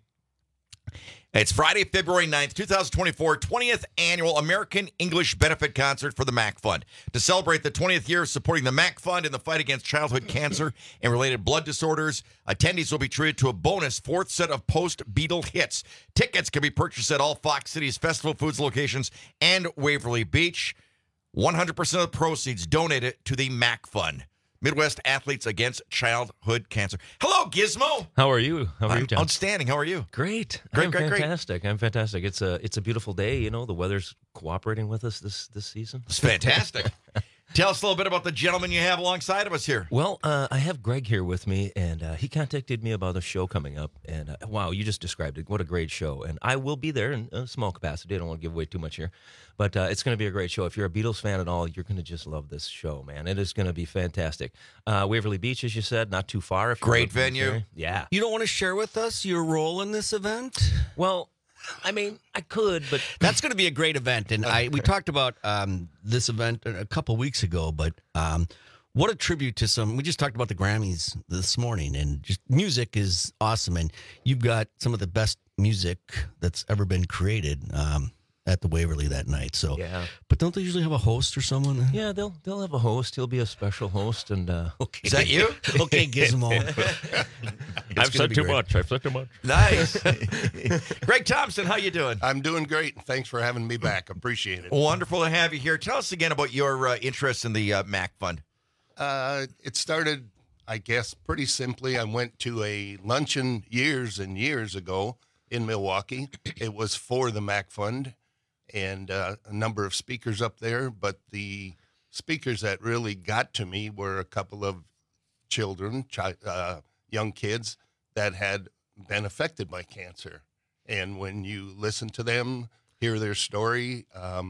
M: It's Friday, February 9th, 2024, 20th annual American English Benefit Concert for the MAC Fund. To celebrate the 20th year of supporting the MAC Fund in the fight against childhood cancer and related blood disorders, attendees will be treated to a bonus 4th set of post-Beatle hits. Tickets can be purchased at all Fox Cities Festival Foods locations and Waverly Beach. 100% of the proceeds donated to the MAC Fund. Midwest Athletes Against Childhood Cancer. Hello, Gizmo.
D: How are you? How are you, John?
M: Outstanding. How are you?
D: Great.
M: Great.
D: I'm fantastic. It's a beautiful day. You know, the weather's cooperating with us this season.
M: It's fantastic. Tell us a little bit about the gentleman you have alongside of us here.
D: Well, I have Greg here with me, and he contacted me about a show coming up. And wow, you just described it. What a great show. And I will be there in a small capacity. I don't want to give away too much here. But it's going to be a great show. If you're a Beatles fan at all, you're going to just love this show, man. It is going to be fantastic. Waverly Beach, as you said, not too far. If
M: Great venue.
D: Yeah.
N: You don't want to share with us your role in this event?
D: Well, I mean, I could, but
N: that's going to be a great event. And we talked about this event a couple weeks ago, but what a tribute to we just talked about the Grammys this morning, and just music is awesome. And you've got some of the best music that's ever been created at the Waverly that night. So,
D: yeah.
N: But don't they usually have a host or someone?
D: Yeah, they'll have a host. He'll be a special host, and
N: okay.
M: Is that you?
N: Okay, Gizmo.
D: I've said too much.
M: Nice. Greg Thompson, how you doing?
W: I'm doing great. Thanks for having me back. Appreciate it.
M: Wonderful to have you here. Tell us again about your interest in the MAC Fund.
W: It started, I guess, pretty simply. I went to a luncheon years and years ago in Milwaukee. It was for the MAC Fund, and a number of speakers up there. But the speakers that really got to me were a couple of children, young kids that had been affected by cancer. And when you listen to them, hear their story,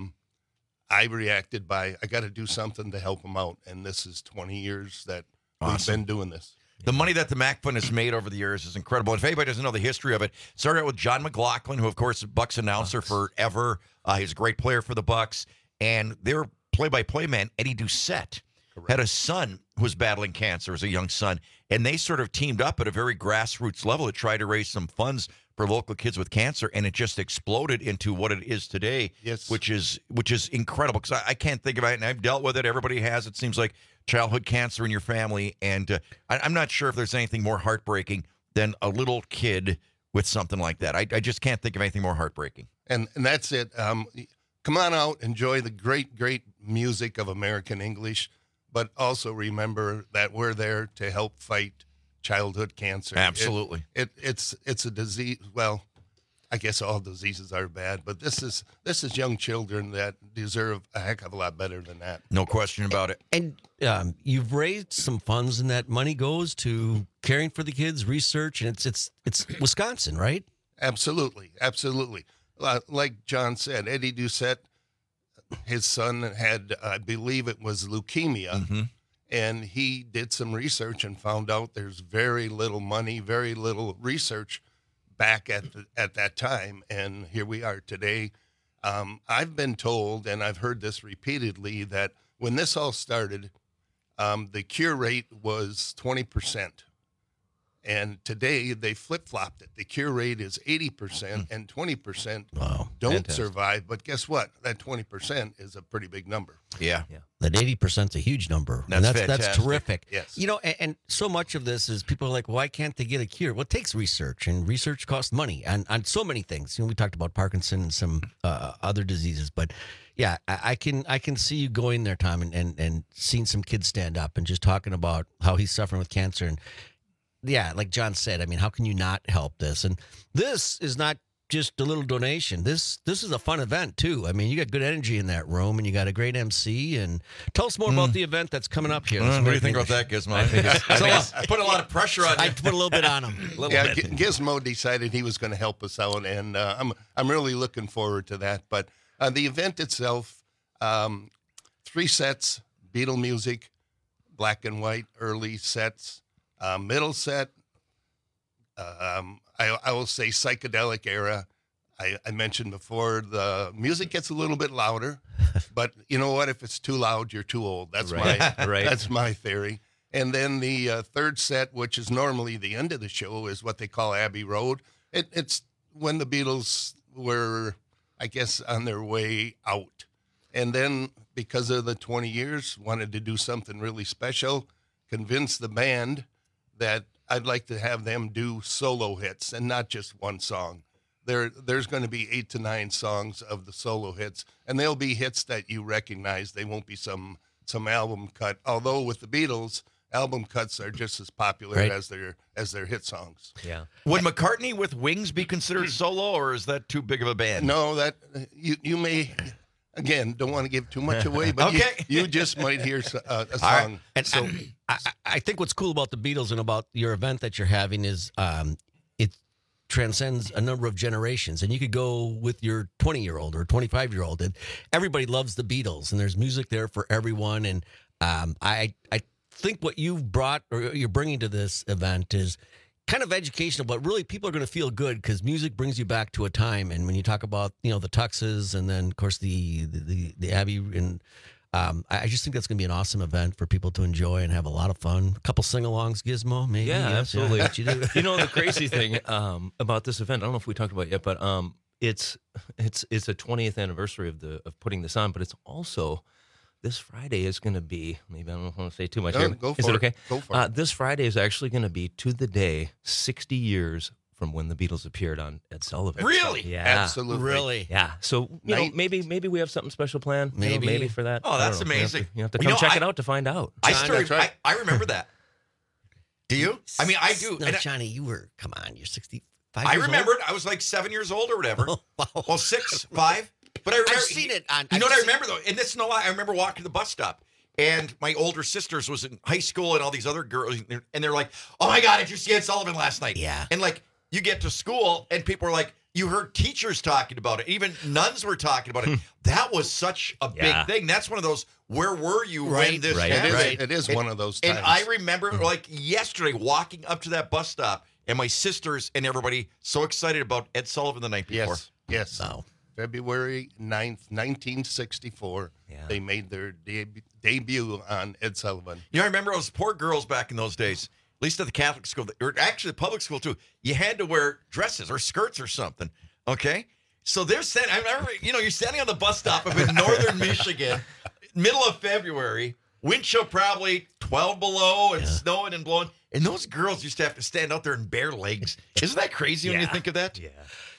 W: I reacted by, I got to do something to help them out. And this is 20 years that we've been doing this.
M: The money that the MAC Fund has made over the years is incredible. If anybody doesn't know the history of it, started out with John McLaughlin, who, of course, is Bucs announcer forever. He's a great player for the Bucs. And their play-by-play man, Eddie Doucette, had a son who was battling cancer as a young son. And they sort of teamed up at a very grassroots level to try to raise some funds for local kids with cancer, and it just exploded into what it is today, which is incredible, because I can't think about it, and I've dealt with it. Everybody has, it seems like, childhood cancer in your family, and I'm not sure if there's anything more heartbreaking than a little kid with something like that. I just can't think of anything more heartbreaking.
W: And that's it. Come on out, enjoy the great music of American English, but also remember that we're there to help fight childhood cancer.
M: Absolutely.
W: It's a disease. Well, I guess all diseases are bad, but this is young children that deserve a heck of a lot better than that.
M: No question about it.
N: And you've raised some funds, and that money goes to caring for the kids, research, and it's Wisconsin, right?
W: Absolutely. Like John said, Eddie Doucette, his son had, I believe it was leukemia.
M: Mm-hmm.
W: And he did some research and found out there's very little money, very little research back at that time. And here we are today. I've been told, and I've heard this repeatedly, that when this all started, the cure rate was 20%. And today they flip-flopped it. The cure rate is 80% and 20% don't survive. But guess what? That 20% is a pretty big number.
M: Yeah.
N: That 80% is a huge number. That's terrific.
W: Yes.
N: You know, and so much of this is people are like, why can't they get a cure? Well, it takes research, and research costs money on so many things. You know, we talked about Parkinson and some other diseases, but yeah, I can see you going there, Tom, and seeing some kids stand up and just talking about how he's suffering with cancer. And yeah, like John said, I mean, how can you not help this? And this is not just a little donation. This is a fun event too. I mean, you got good energy in that room, and you got a great MC. And tell us more about the event that's coming up here.
M: What do you think about that, Gizmo? I put a lot of pressure on you.
N: I put a little bit on him.
W: Gizmo decided he was going to help us out, and I'm really looking forward to that. But the event itself, 3 sets, Beatle music, black and white early sets, middle set. I will say psychedelic era. I mentioned before the music gets a little bit louder, but you know what? If it's too loud, you're too old. That's that's my theory. And then the third set, which is normally the end of the show, is what they call Abbey Road. It's when the Beatles were, I guess, on their way out. And then because of the 20 years, wanted to do something really special, convinced the band that I'd like to have them do solo hits and not just one song. There's going to be 8 to 9 songs of the solo hits, and they'll be hits that you recognize. They won't be some album cut. Although with the Beatles, album cuts are just as popular as their hit songs.
D: Yeah.
M: Would McCartney with Wings be considered solo, or is that too big of a band?
W: No, that you may. Again, don't want to give too much away, but you just might hear a song.
N: Right. And so I think what's cool about the Beatles and about your event that you're having is it transcends a number of generations. And you could go with your 20-year-old or 25-year-old, and everybody loves the Beatles, and there's music there for everyone. And I think what you've brought or you're bringing to this event is kind of educational, but really people are going to feel good because music brings you back to a time. And when you talk about, the Tuxes and then, of course, the Abbey, and I just think that's going to be an awesome event for people to enjoy and have a lot of fun. A couple sing-alongs, Gizmo, maybe.
D: Yeah, absolutely.
N: What you do.
D: The crazy thing about this event, I don't know if we talked about it yet, but it's a 20th anniversary of putting this on, but it's also this Friday is going to be, maybe I don't want to say too much here.
W: Go for
D: is it okay?
W: Go for it.
D: This Friday is actually going to be to the day 60 years from when the Beatles appeared on Ed Sullivan.
M: Really?
D: Yeah.
W: Absolutely.
N: Really?
D: Yeah. So, maybe we have something special planned.
N: Maybe
D: for that.
M: Oh, that's
D: I don't know.
M: amazing.
D: You have to come check it out to find out.
M: I remember that. Do you? I mean, I do.
N: No,
M: And
N: Johnny, come on, you're 65
M: I
N: years
M: remembered. I was like 7 years old or whatever. Well, 6, 5. But I remember.
N: I've seen it on.
M: You know what I remember, though? And this is no lie. I remember walking to the bus stop. And my older sisters was in high school, and all these other girls, and they're like, "Oh my God, did you see Ed Sullivan last night?"
N: Yeah.
M: And like, you get to school, and people are like, you heard teachers talking about it, even nuns were talking about it. That was such a big thing. That's one of those. Where were you when this happened?
W: It is one of those times.
M: And I remember, like yesterday, walking up to that bus stop, and my sisters and everybody so excited about Ed Sullivan the night before.
W: Yes.
N: Wow.
W: February 9th, 1964, they made their debut on Ed Sullivan.
M: You know, I remember those poor girls back in those days, at least at the Catholic school, or actually the public school too. You had to wear dresses or skirts or something, okay? So they're standing, I remember, you're standing on the bus stop up in northern Michigan, middle of February, wind chill probably 12 below and snowing and blowing. And those girls used to have to stand out there in bare legs. Isn't that crazy when you think of that?
D: Yeah.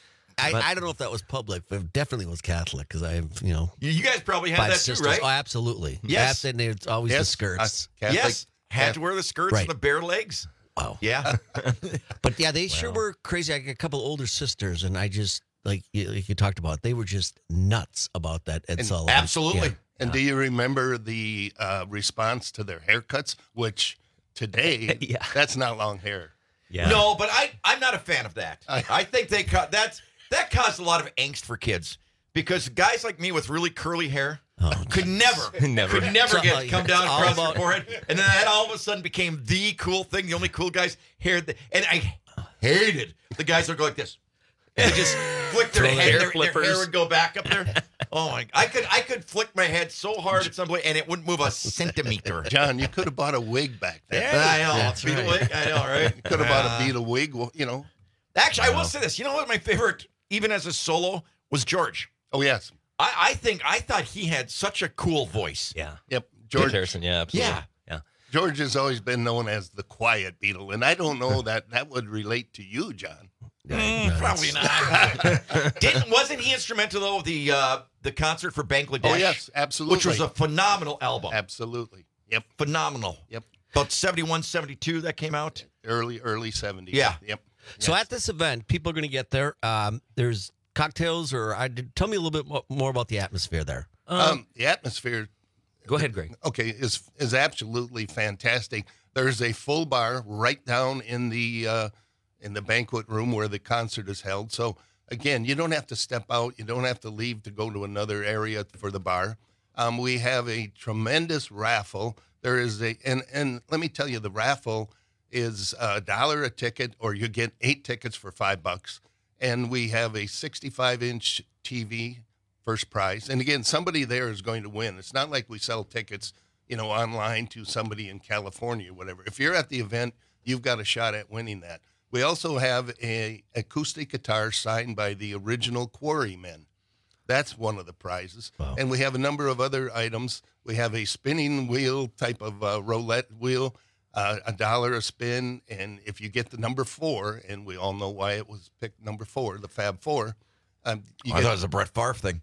N: I don't know if that was public, but it definitely was Catholic because
M: You guys probably had that
N: sisters.
M: too, right?
N: Oh, absolutely.
M: Yes.
N: And it's always the skirts.
M: Yes. Had to wear the skirts
N: Right.
M: and the bare legs.
N: Wow.
M: Yeah.
N: But yeah, they sure were crazy. I got a couple older sisters, and I just, like you talked about, they were just nuts about that Ed Sullivan.
M: Absolutely.
N: Yeah.
W: And do you remember the response to their haircuts, which today, that's not long hair.
D: Yeah.
M: No, but I'm not a fan of that. I think that caused a lot of angst for kids because guys like me with really curly hair could never come down across the forehead, and then that all of a sudden became the cool thing. The only cool guys and I hated the guys that would go like this. And they just flick their head, their hair would go back up there. Oh my! I could flick my head so hard at some point, and it wouldn't move a centimeter.
W: John, you could have bought a wig back then.
M: Yeah, I know. Beetle wig. I know, right?
W: You could have bought a Beetle wig.
M: Actually, I will say this. You know what? My favorite, even as a solo, was George.
W: Oh yes.
M: I thought he had such a cool voice.
D: Yeah.
W: Yep. George
D: Harrison. Yeah. Absolutely.
M: Yeah.
W: George has always been known as the quiet Beatle, and I don't know that would relate to you, John.
M: Probably not. Wasn't he instrumental though? The concert for Bangladesh.
W: Oh yes, absolutely.
M: Which was a phenomenal album.
W: Absolutely. Yep.
M: Phenomenal.
W: Yep.
M: About 71, 72 that came out.
W: Early 70s.
M: Yeah.
W: Yep.
B: So at this event, people are going to get there. There's cocktails, tell me a little bit more about the atmosphere there.
W: The atmosphere.
D: Go ahead, Greg.
W: Okay, is absolutely fantastic. There's a full bar right down in the banquet room where the concert is held. So again, you don't have to step out. You don't have to leave to go to another area for the bar. We have a tremendous raffle. There is and let me tell you, the raffle is $1 a ticket, or you get 8 tickets for $5. And we have a 65-inch TV first prize. And again, somebody there is going to win. It's not like we sell tickets, online to somebody in California or whatever. If you're at the event, you've got a shot at winning that. We also have a acoustic guitar signed by the original Quarrymen. That's one of the prizes. Wow. And we have a number of other items. We have a spinning wheel type of roulette wheel, $1 a spin. And if you get the number 4, and we all know why it was picked number 4, the Fab Four.
M: I thought it was a Brett Favre thing.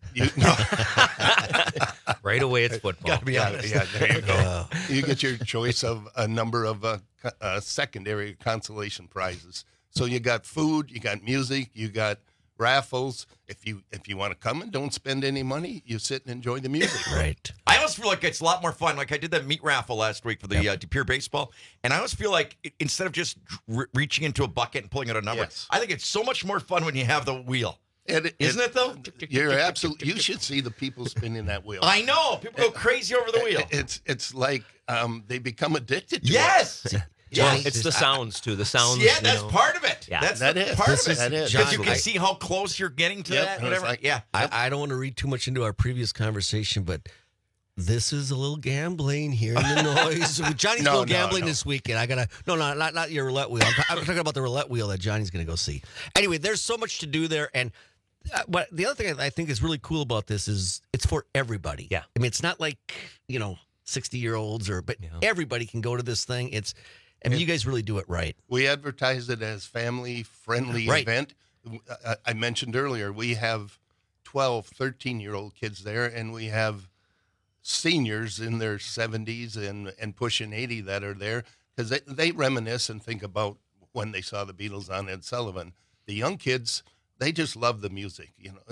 D: Right away, it's football.
W: Gotta be honest. Yeah, there you go. You get your choice of a number of secondary consolation prizes. So you got food, you got music, you got raffles. If you want to come and don't spend any money, you sit and enjoy the music.
B: Right.
M: I always feel like it's a lot more fun. Like I did that meat raffle last week for the De Pere Baseball, and I always feel like instead of just reaching into a bucket and pulling out a number, I think it's so much more fun when you have the wheel. Isn't it though?
W: You're absolutely. You should see the people spinning that wheel.
M: I know people go crazy over the wheel.
W: It's like they become addicted to it.
M: Yes.
D: Yes. It's the sounds too. The sounds.
M: Yeah, that's part of it.
D: Yeah,
M: that's
W: part of it.
M: That is because you can see how close you're getting to that. Whatever.
W: Like,
B: I don't want to read too much into our previous conversation, but this is a little gambling here in the noise. Johnny's going gambling this weekend. I gotta not your roulette wheel. I'm talking about the roulette wheel that Johnny's gonna go see. Anyway, there's so much to do there, and. But the other thing I think is really cool about this is it's for everybody.
D: Yeah.
B: I mean, it's not like, 60-year-olds but everybody can go to this thing. You guys really do it right.
W: We advertise it as family-friendly event. I mentioned earlier, we have 12, 13-year-old kids there, and we have seniors in their 70s and pushing 80 that are there because they reminisce and think about when they saw the Beatles on Ed Sullivan. The young kids... They just love the music.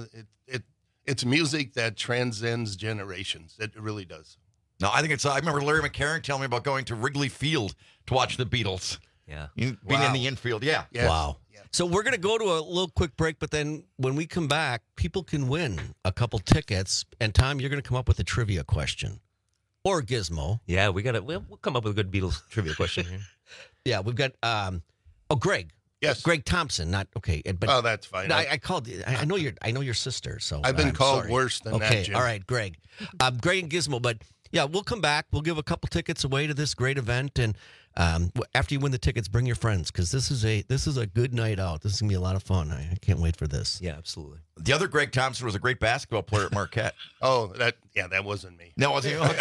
W: It's music that transcends generations. It really does.
M: No, I think I remember Larry McCarron telling me about going to Wrigley Field to watch the Beatles.
D: Yeah.
M: Being in the infield. Yeah.
W: Yes.
B: Wow.
W: Yeah.
B: So we're going to go to a little quick break, but then when we come back, people can win a couple tickets. And Tom, you're going to come up with a trivia question. Or Gizmo.
D: Yeah, we'll come up with a good Beatles trivia question here.
B: Yeah, we've got Greg.
W: Yes,
B: Greg Thompson. Not okay, but
W: that's fine.
B: I called. I know your sister. So
W: I've been called
B: sorry.
W: worse than that. Jim.
B: All right, Greg. Greg and Gizmo. But yeah, we'll come back. We'll give a couple tickets away to this great event, and after you win the tickets, bring your friends because this is a good night out. This is gonna be a lot of fun. I can't wait for this.
D: Yeah, absolutely.
M: The other Greg Thompson was a great basketball player at Marquette.
W: that wasn't me.
M: No, wasn't you?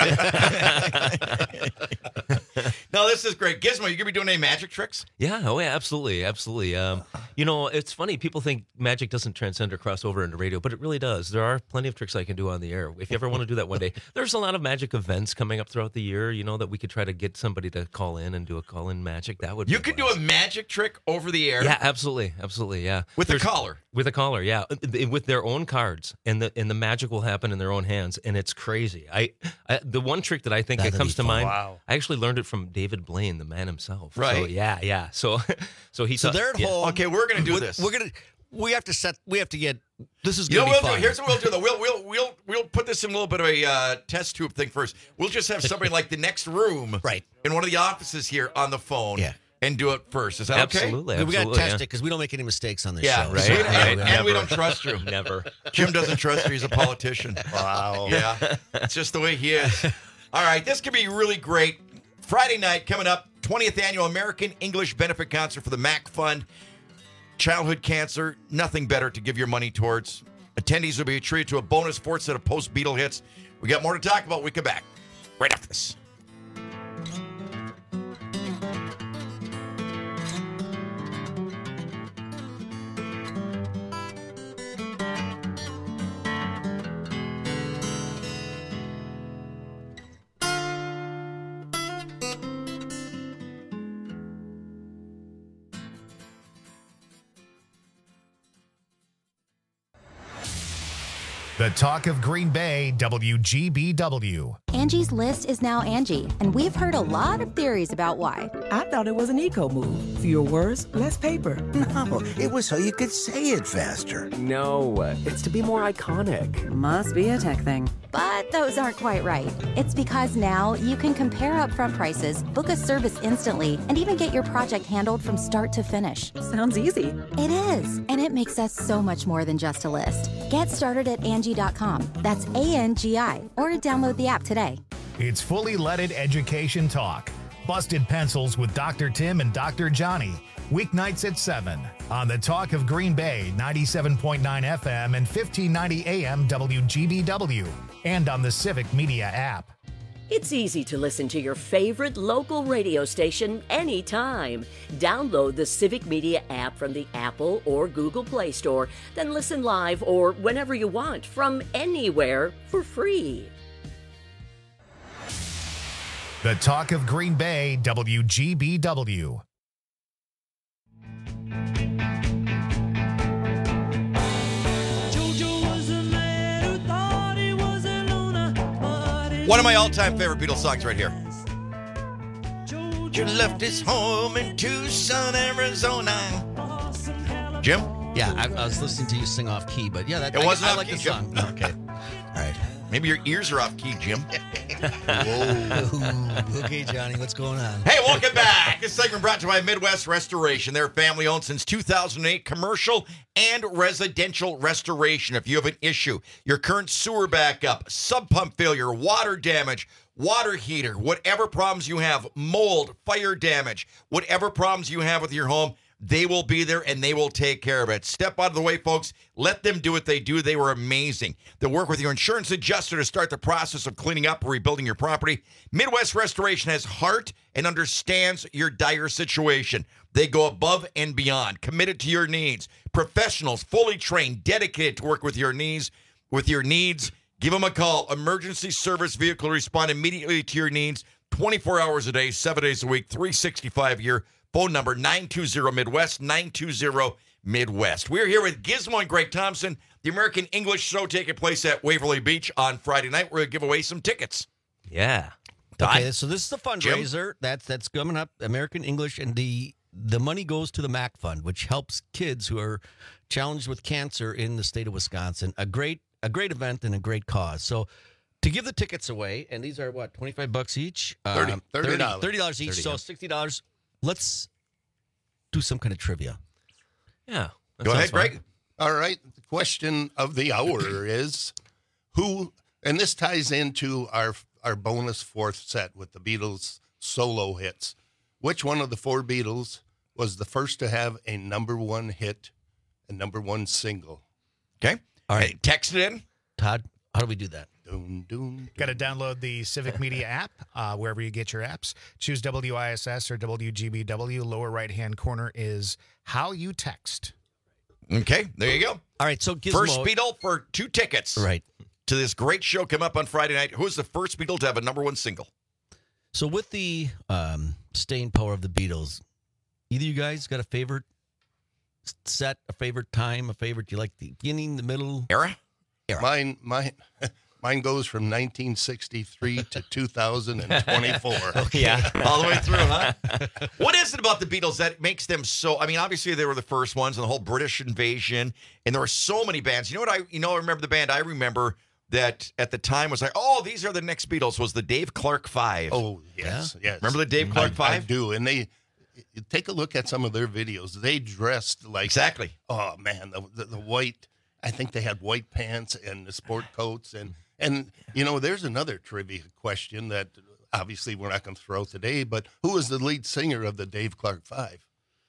M: No, this is great. Gizmo, you gonna be doing any magic tricks?
D: Yeah, absolutely. It's funny. People think magic doesn't transcend or cross over into radio, but it really does. There are plenty of tricks I can do on the air. If you ever want to do that one day, there's a lot of magic events coming up throughout the year. That we could try to get somebody to call in and do a call-in magic. That would.
M: You could do a magic trick over the air.
D: Yeah, absolutely. Yeah,
M: with a caller.
D: With a caller, yeah, with their own cards, and the magic will happen in their own hands, and it's crazy. The one trick that I think that comes to mind. Wow. I actually learned it from David Blaine, the man himself.
M: Right.
D: So, yeah. So
B: they're at home.
M: Okay, we're gonna do this.
B: We have to get. This is
M: gonna
B: be
M: we'll
B: fun.
M: Do. Here's what we'll do though. We'll put this in a little bit of a test tube thing first. We'll just have somebody like the next room,
B: right,
M: in one of the offices here on the phone.
B: Yeah.
M: And do it first. Is that okay?
D: Absolutely.
B: We got to test it because we don't make any mistakes on this show.
M: Right.
B: So,
M: And we don't trust you.
D: Never.
M: Jim doesn't trust you. He's a politician.
W: Wow.
M: Yeah. It's just the way he is. All right. This could be really great. Friday night coming up, 20th Annual American English Benefit Concert for the MAC Fund. Childhood cancer, nothing better to give your money towards. Attendees will be treated to a bonus fourth set of post-Beatle hits. We got more to talk about when we come back. Right after this.
A: The Talk of Green Bay, WGBW.
E: Angie's List is now Angie, and we've heard a lot of theories about why.
F: I thought it was an eco move. Fewer words, less paper.
G: No, it was so you could say it faster.
X: No, it's to be more iconic.
E: Must be a tech thing. But those aren't quite right. It's because now you can compare upfront prices, book a service instantly, and even get your project handled from start to finish.
F: Sounds easy.
E: It is, and it makes us so much more than just a list. Get started at Angie.com. That's ANGI, or download the app today.
A: It's fully leaded education talk. Busted Pencils with Dr. Tim and Dr. Johnny. Weeknights at 7 on the Talk of Green Bay, 97.9 FM and 1590 AM WGBW, and on the Civic Media app.
L: It's easy to listen to your favorite local radio station anytime. Download the Civic Media app from the Apple or Google Play Store, then listen live or whenever you want from anywhere for free.
A: The Talk of Green Bay, WGBW.
M: One of my all-time favorite Beatles songs right here. You left his home in Tucson, Arizona. Jim?
N: Yeah, I was listening to you sing off key, but yeah, that
M: It wasn't
N: I
M: off
N: like
M: key,
N: the song.
M: Jim.
N: Okay. All right.
M: Maybe your ears are off key, Jim.
N: Whoa. Okay, Johnny, what's going on?
M: Hey, welcome back. This segment brought to you by Midwest Restoration. They're family-owned since 2008, commercial and residential restoration. If you have an issue, your current sewer backup, sub pump failure, water damage, water heater, whatever problems you have, mold, fire damage, whatever problems you have with your home, they will be there and they will take care of it. Step out of the way, folks. Let them do what they do. They were amazing. They'll work with your insurance adjuster to start the process of cleaning up or rebuilding your property. Midwest Restoration has heart and understands your dire situation. They go above and beyond, committed to your needs. Professionals, fully trained, dedicated to work with your needs. Give them a call. Emergency service vehicle will respond immediately to your needs, 24 hours a day, 7 days a week, 365 a year. Phone number 920-MIDWEST, 920-MIDWEST. We're here with Gizmo and Greg Thompson, the American English show taking place at Waverly Beach on Friday night. We're going to give away some tickets.
D: Yeah.
N: Okay, so this is the fundraiser that's coming up, American English, and the money goes to the MAC Fund, which helps kids who are challenged with cancer in the state of Wisconsin. A great event and a great cause. So to give the tickets away, and these are what, $25 each?
W: $30
N: each, so
W: $30.
N: $60. Let's do some kind of trivia.
D: Yeah.
W: Go ahead, Greg. All right. The question of the hour is who, and this ties into our bonus fourth set with the Beatles solo hits. Which one of the four Beatles was the first to have a number one hit, a number one single?
M: Okay.
N: All right.
M: Hey, text it in.
N: Todd, how do we do that?
A: Got to download the Civic Media app wherever you get your apps. Choose WISS or WGBW. Lower right-hand corner is how you text.
M: Okay, there you go.
N: All right, so Gizmo.
M: First Beatle for 2 tickets.
N: Right.
M: To this great show come up on Friday night. Who's the first Beatle to have a number one single?
N: So with the staying power of the Beatles, either you guys got a favorite set, a favorite time, a favorite you like the beginning, the middle?
M: Era?
W: Mine goes from 1963 to 2024.
M: Okay. Yeah. All the way through, huh? What is it about the Beatles that makes them so, I mean, obviously they were the first ones and the whole British invasion, and there were so many bands. You know what I remember the band I remember that at the time was like, oh, these are the next Beatles, was the Dave Clark Five.
W: Oh, yes, yes.
M: Remember the Dave Clark Five?
W: I do, and they take a look at some of their videos. They dressed like
M: exactly.
W: Oh man, the white. I think they had white pants and the sport coats, and you know, there's another trivia question that obviously we're not going to throw today. But who was the lead singer of the Dave Clark Five?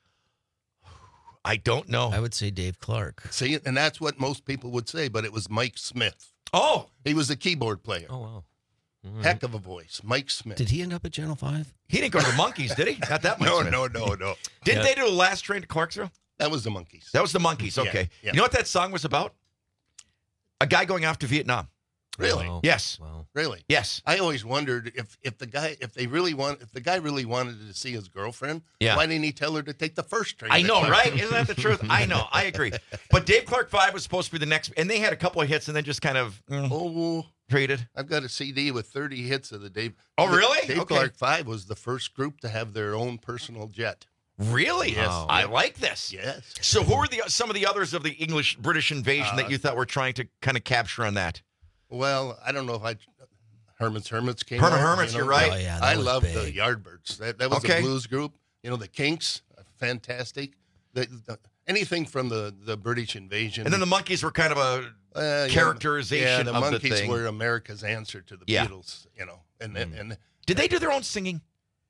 M: I don't know.
N: I would say Dave Clark.
W: See, and that's what most people would say, but it was Mike Smith.
M: Oh,
W: he was a keyboard player.
D: Oh wow. Mm-hmm.
W: Heck of a voice, Mike Smith.
N: Did he end up at Channel 5?
M: He didn't go to the Monkees, did he? Not that much.
W: No.
M: Didn't they do the last train to Clarksville?
W: That was the Monkees.
M: That was the Monkees. Okay.
W: Yeah.
M: You know what that song was about? A guy going off to Vietnam.
W: Really?
D: Wow.
M: Yes.
D: Wow.
W: Really?
M: Yes.
W: I always wondered if the guy really wanted to see his girlfriend,
M: Yeah.
W: why didn't he tell her to take the first train?
M: I know, right? Isn't that the truth? I know. I agree. But Dave Clark 5 was supposed to be the next, and they had a couple of hits and then just kind of traded.
W: I've got a CD with 30 hits of the Dave.
M: Oh, really?
W: Dave
M: Okay.
W: Clark 5 was the first group to have their own personal jet.
M: Really?
W: Yes.
M: Oh. I like this.
W: Yes.
M: So who are some of the others of the British invasion that you thought were trying to kind of capture on that?
W: Well, I don't know if Herman's Hermits came
M: Herman
W: out,
M: Hermits, you're right.
N: Oh, yeah, that
W: I
N: was
W: love
N: big.
W: the Yardbirds. That was
M: Okay.
W: a blues group. The Kinks, fantastic. Anything from the British invasion.
M: And then the Monkees were kind of a characterization
W: the
M: of the
W: Monkees
M: thing.
W: were America's answer to the
M: Yeah.
W: Beatles, and
M: Did they do their own singing?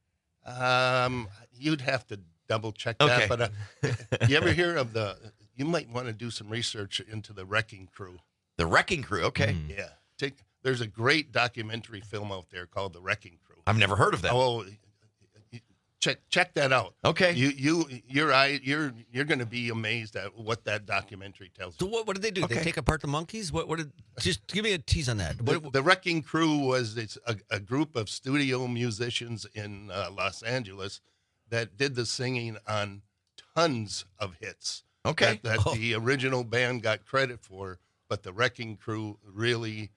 W: You'd have to double check
M: Okay.
W: that. But you ever hear of you might want to do some research into the Wrecking Crew.
M: The Wrecking Crew, okay.
W: Yeah. There's a great documentary film out there called The Wrecking Crew.
M: I've never heard of that.
W: Oh, check that out.
M: Okay.
W: You're going to be amazed at what that documentary tells
N: So
W: you.
N: what did they do?
W: Okay.
N: They take apart the monkeys? What did? Just give me a tease on that.
W: The Wrecking Crew was a group of studio musicians in Los Angeles that did the singing on tons of hits.
M: Okay.
W: That the original band got credit for, but the Wrecking Crew really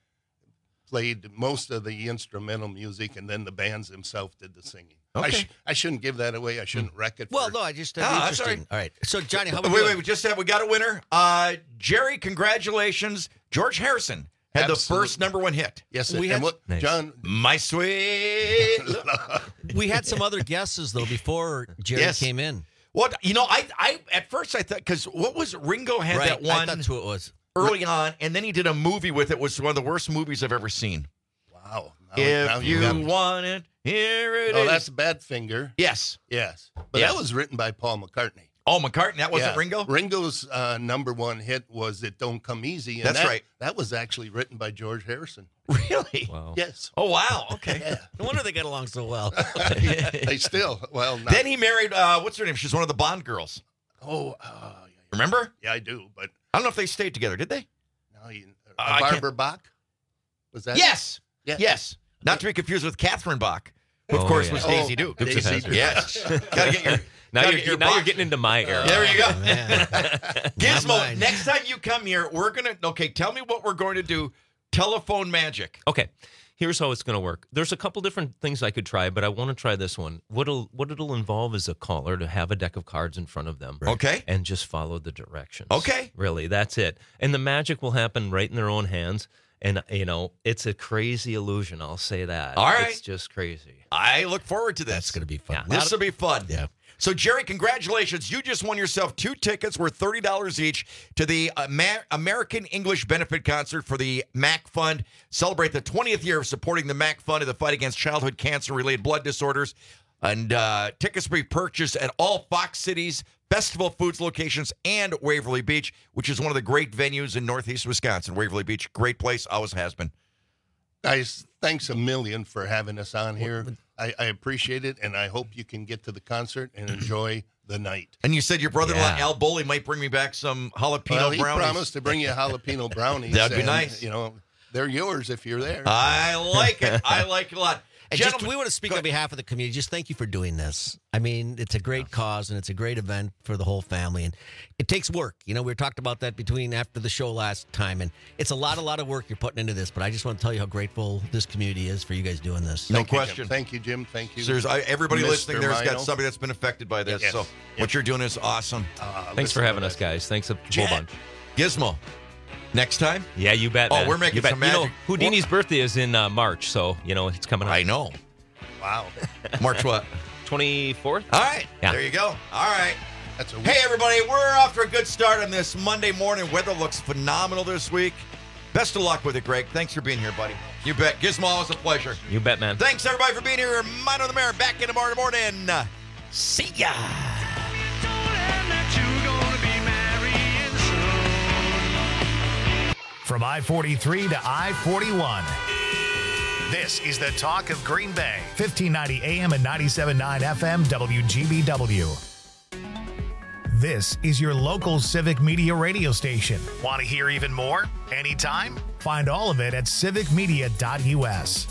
W: played most of the instrumental music, and then the bands themselves did the singing.
M: Okay.
W: I shouldn't give that away. I shouldn't wreck it.
N: Well, no, I just
M: that's
N: interesting. All right. So Johnny, how
M: we just said we got a winner. Jerry, congratulations. George Harrison had the first #1 hit.
W: Yes,
N: We had-
W: Nice. John,
M: My sweet.
N: We had some other guesses though before Jerry
M: Yes.
N: came in.
M: Well, I at first I thought, because what was Ringo had
N: Right,
M: that one
N: that's who it was.
M: early on, and then he did a movie with it. Was one of the worst movies I've ever seen.
W: Wow.
M: If you
W: got me.
M: want it, here it is.
W: Oh, that's Badfinger.
M: Yes.
W: Yes. But
M: Yes.
W: that was written by Paul McCartney.
M: Oh, McCartney. That wasn't
W: Yeah.
M: Ringo?
W: Ringo's #1 hit was "It Don't Come Easy." And
M: That's right.
W: That was actually written by George Harrison.
M: Really?
D: Wow.
W: Yes.
M: Oh, wow. Okay.
W: Yeah.
N: No wonder they get along so well.
W: They still, well, not.
M: Then he married, what's her name? She's one of the Bond girls.
W: Oh,
M: Remember?
W: yeah, I do. But
M: I don't know if they stayed together. Did they?
W: now
M: I can't-
W: Barbara Bach? Was that?
M: Yes.
W: Yeah.
M: Yes. Not to be confused with Catherine Bach, who, of
D: Oh,
M: course,
D: yeah.
M: was Daisy Duke.
W: Daisy
D: Hazard.
W: Duke.
M: Yes. Gotta get your.
D: Now
M: gotta
D: you're
M: get your
D: now you're
M: Bach.
D: getting into my era.
M: There you go.
N: Man.
M: Gizmo,
N: mine.
M: next time you come here, we're going to, tell me what we're going to do. Telephone magic.
D: Okay, here's how it's going to work. There's a couple different things I could try, but I want to try this one. What it'll involve is a caller to have a deck of cards in front of them.
M: Okay.
D: And just follow the directions.
M: Okay.
D: Really, that's it. And the magic will happen right in their own hands. And, it's a crazy illusion. I'll say that.
M: All right.
D: It's just crazy.
M: I look forward to this.
N: That's going to be fun.
M: This will be fun.
N: Yeah.
M: So, Jerry, congratulations. You just won yourself 2 tickets worth $30 each to the American English Benefit Concert for the MAC Fund. Celebrate the 20th year of supporting the MAC Fund in the fight against childhood cancer-related blood disorders. And tickets will be purchased at all Fox Cities Festival Foods locations and Waverly Beach, which is one of the great venues in Northeast Wisconsin. Waverly Beach, great place, always has been.
W: Guys, thanks a million for having us on here. I appreciate it, and I hope you can get to the concert and enjoy the night.
M: And you said your brother-in-law,
N: Yeah.
M: Al Bully, might bring me back some jalapeno
W: Well, he
M: brownies.
W: promised to bring you jalapeno brownies.
M: That'd be
W: and,
M: nice.
W: They're yours if you're there.
M: I like it. I like it a lot.
N: And just,
M: Gentlemen,
N: we want to speak on behalf of the community. Just thank you for doing this. I mean, it's a great cause and it's a great event for the whole family. And it takes work. We talked about that after the show last time. And it's a lot of work you're putting into this. But I just want to tell you how grateful this community is for you guys doing this.
M: No
W: Thank you,
M: question.
W: Jim. Thank you, Jim. Thank you.
M: So everybody
W: Mr.
M: listening there's got
W: Rhino.
M: somebody that's been affected by this.
W: Yes.
M: So what you're doing is awesome.
D: Thanks for having us, guys. Thanks a whole bunch.
M: Gizmo, next time?
D: Yeah, you bet,
M: Oh,
D: man.
M: we're making
D: You bet.
M: some magic.
D: Houdini's birthday is in March, so, it's coming up.
M: I know.
W: Wow.
M: March what?
D: 24th?
M: All right.
D: Yeah.
M: There you go. All right.
W: That's a
M: Hey, everybody. We're off to a good start on this Monday morning. Weather looks phenomenal this week. Best of luck with it, Greg. Thanks for being here, buddy. You bet. Gizmo, always a pleasure.
D: You bet, man.
M: Thanks, everybody, for being here. Mind on the Mirror back in tomorrow morning. See ya.
A: From I-43 to I-41. This is the talk of Green Bay. 1590 AM and 97.9 FM WGBW. This is your local civic media radio station. Want to hear even more? Anytime? Find all of it at civicmedia.us.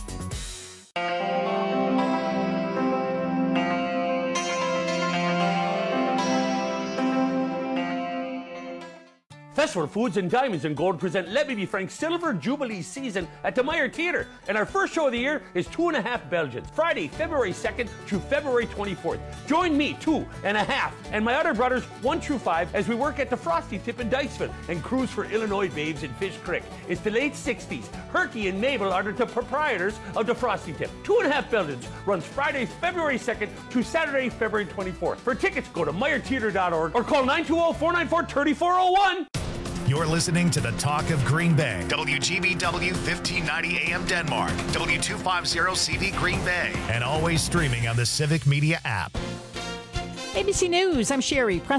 H: Festival Foods and Diamonds in Gold present Let Me Be Frank's Silver Jubilee season at the Meyer Theatre. And our first show of the year is 2.5 Belgians, Friday, February 2nd through February 24th. Join me, 2.5, and my other brothers, 1 through 5, as we work at the Frosty Tip in Dykesville and cruise for Illinois babes in Fish Creek. It's the late 60s. Herky and Mabel are the proprietors of the Frosty Tip. 2.5 Belgians runs Friday, February 2nd to Saturday, February 24th. For tickets, go to meyertheatre.org or call 920-494-3401.
A: You're listening to the Talk of Green Bay. WGBW 1590 AM Denmark. W250CV Green Bay. And always streaming on the Civic Media app.
I: ABC News, I'm Sherry.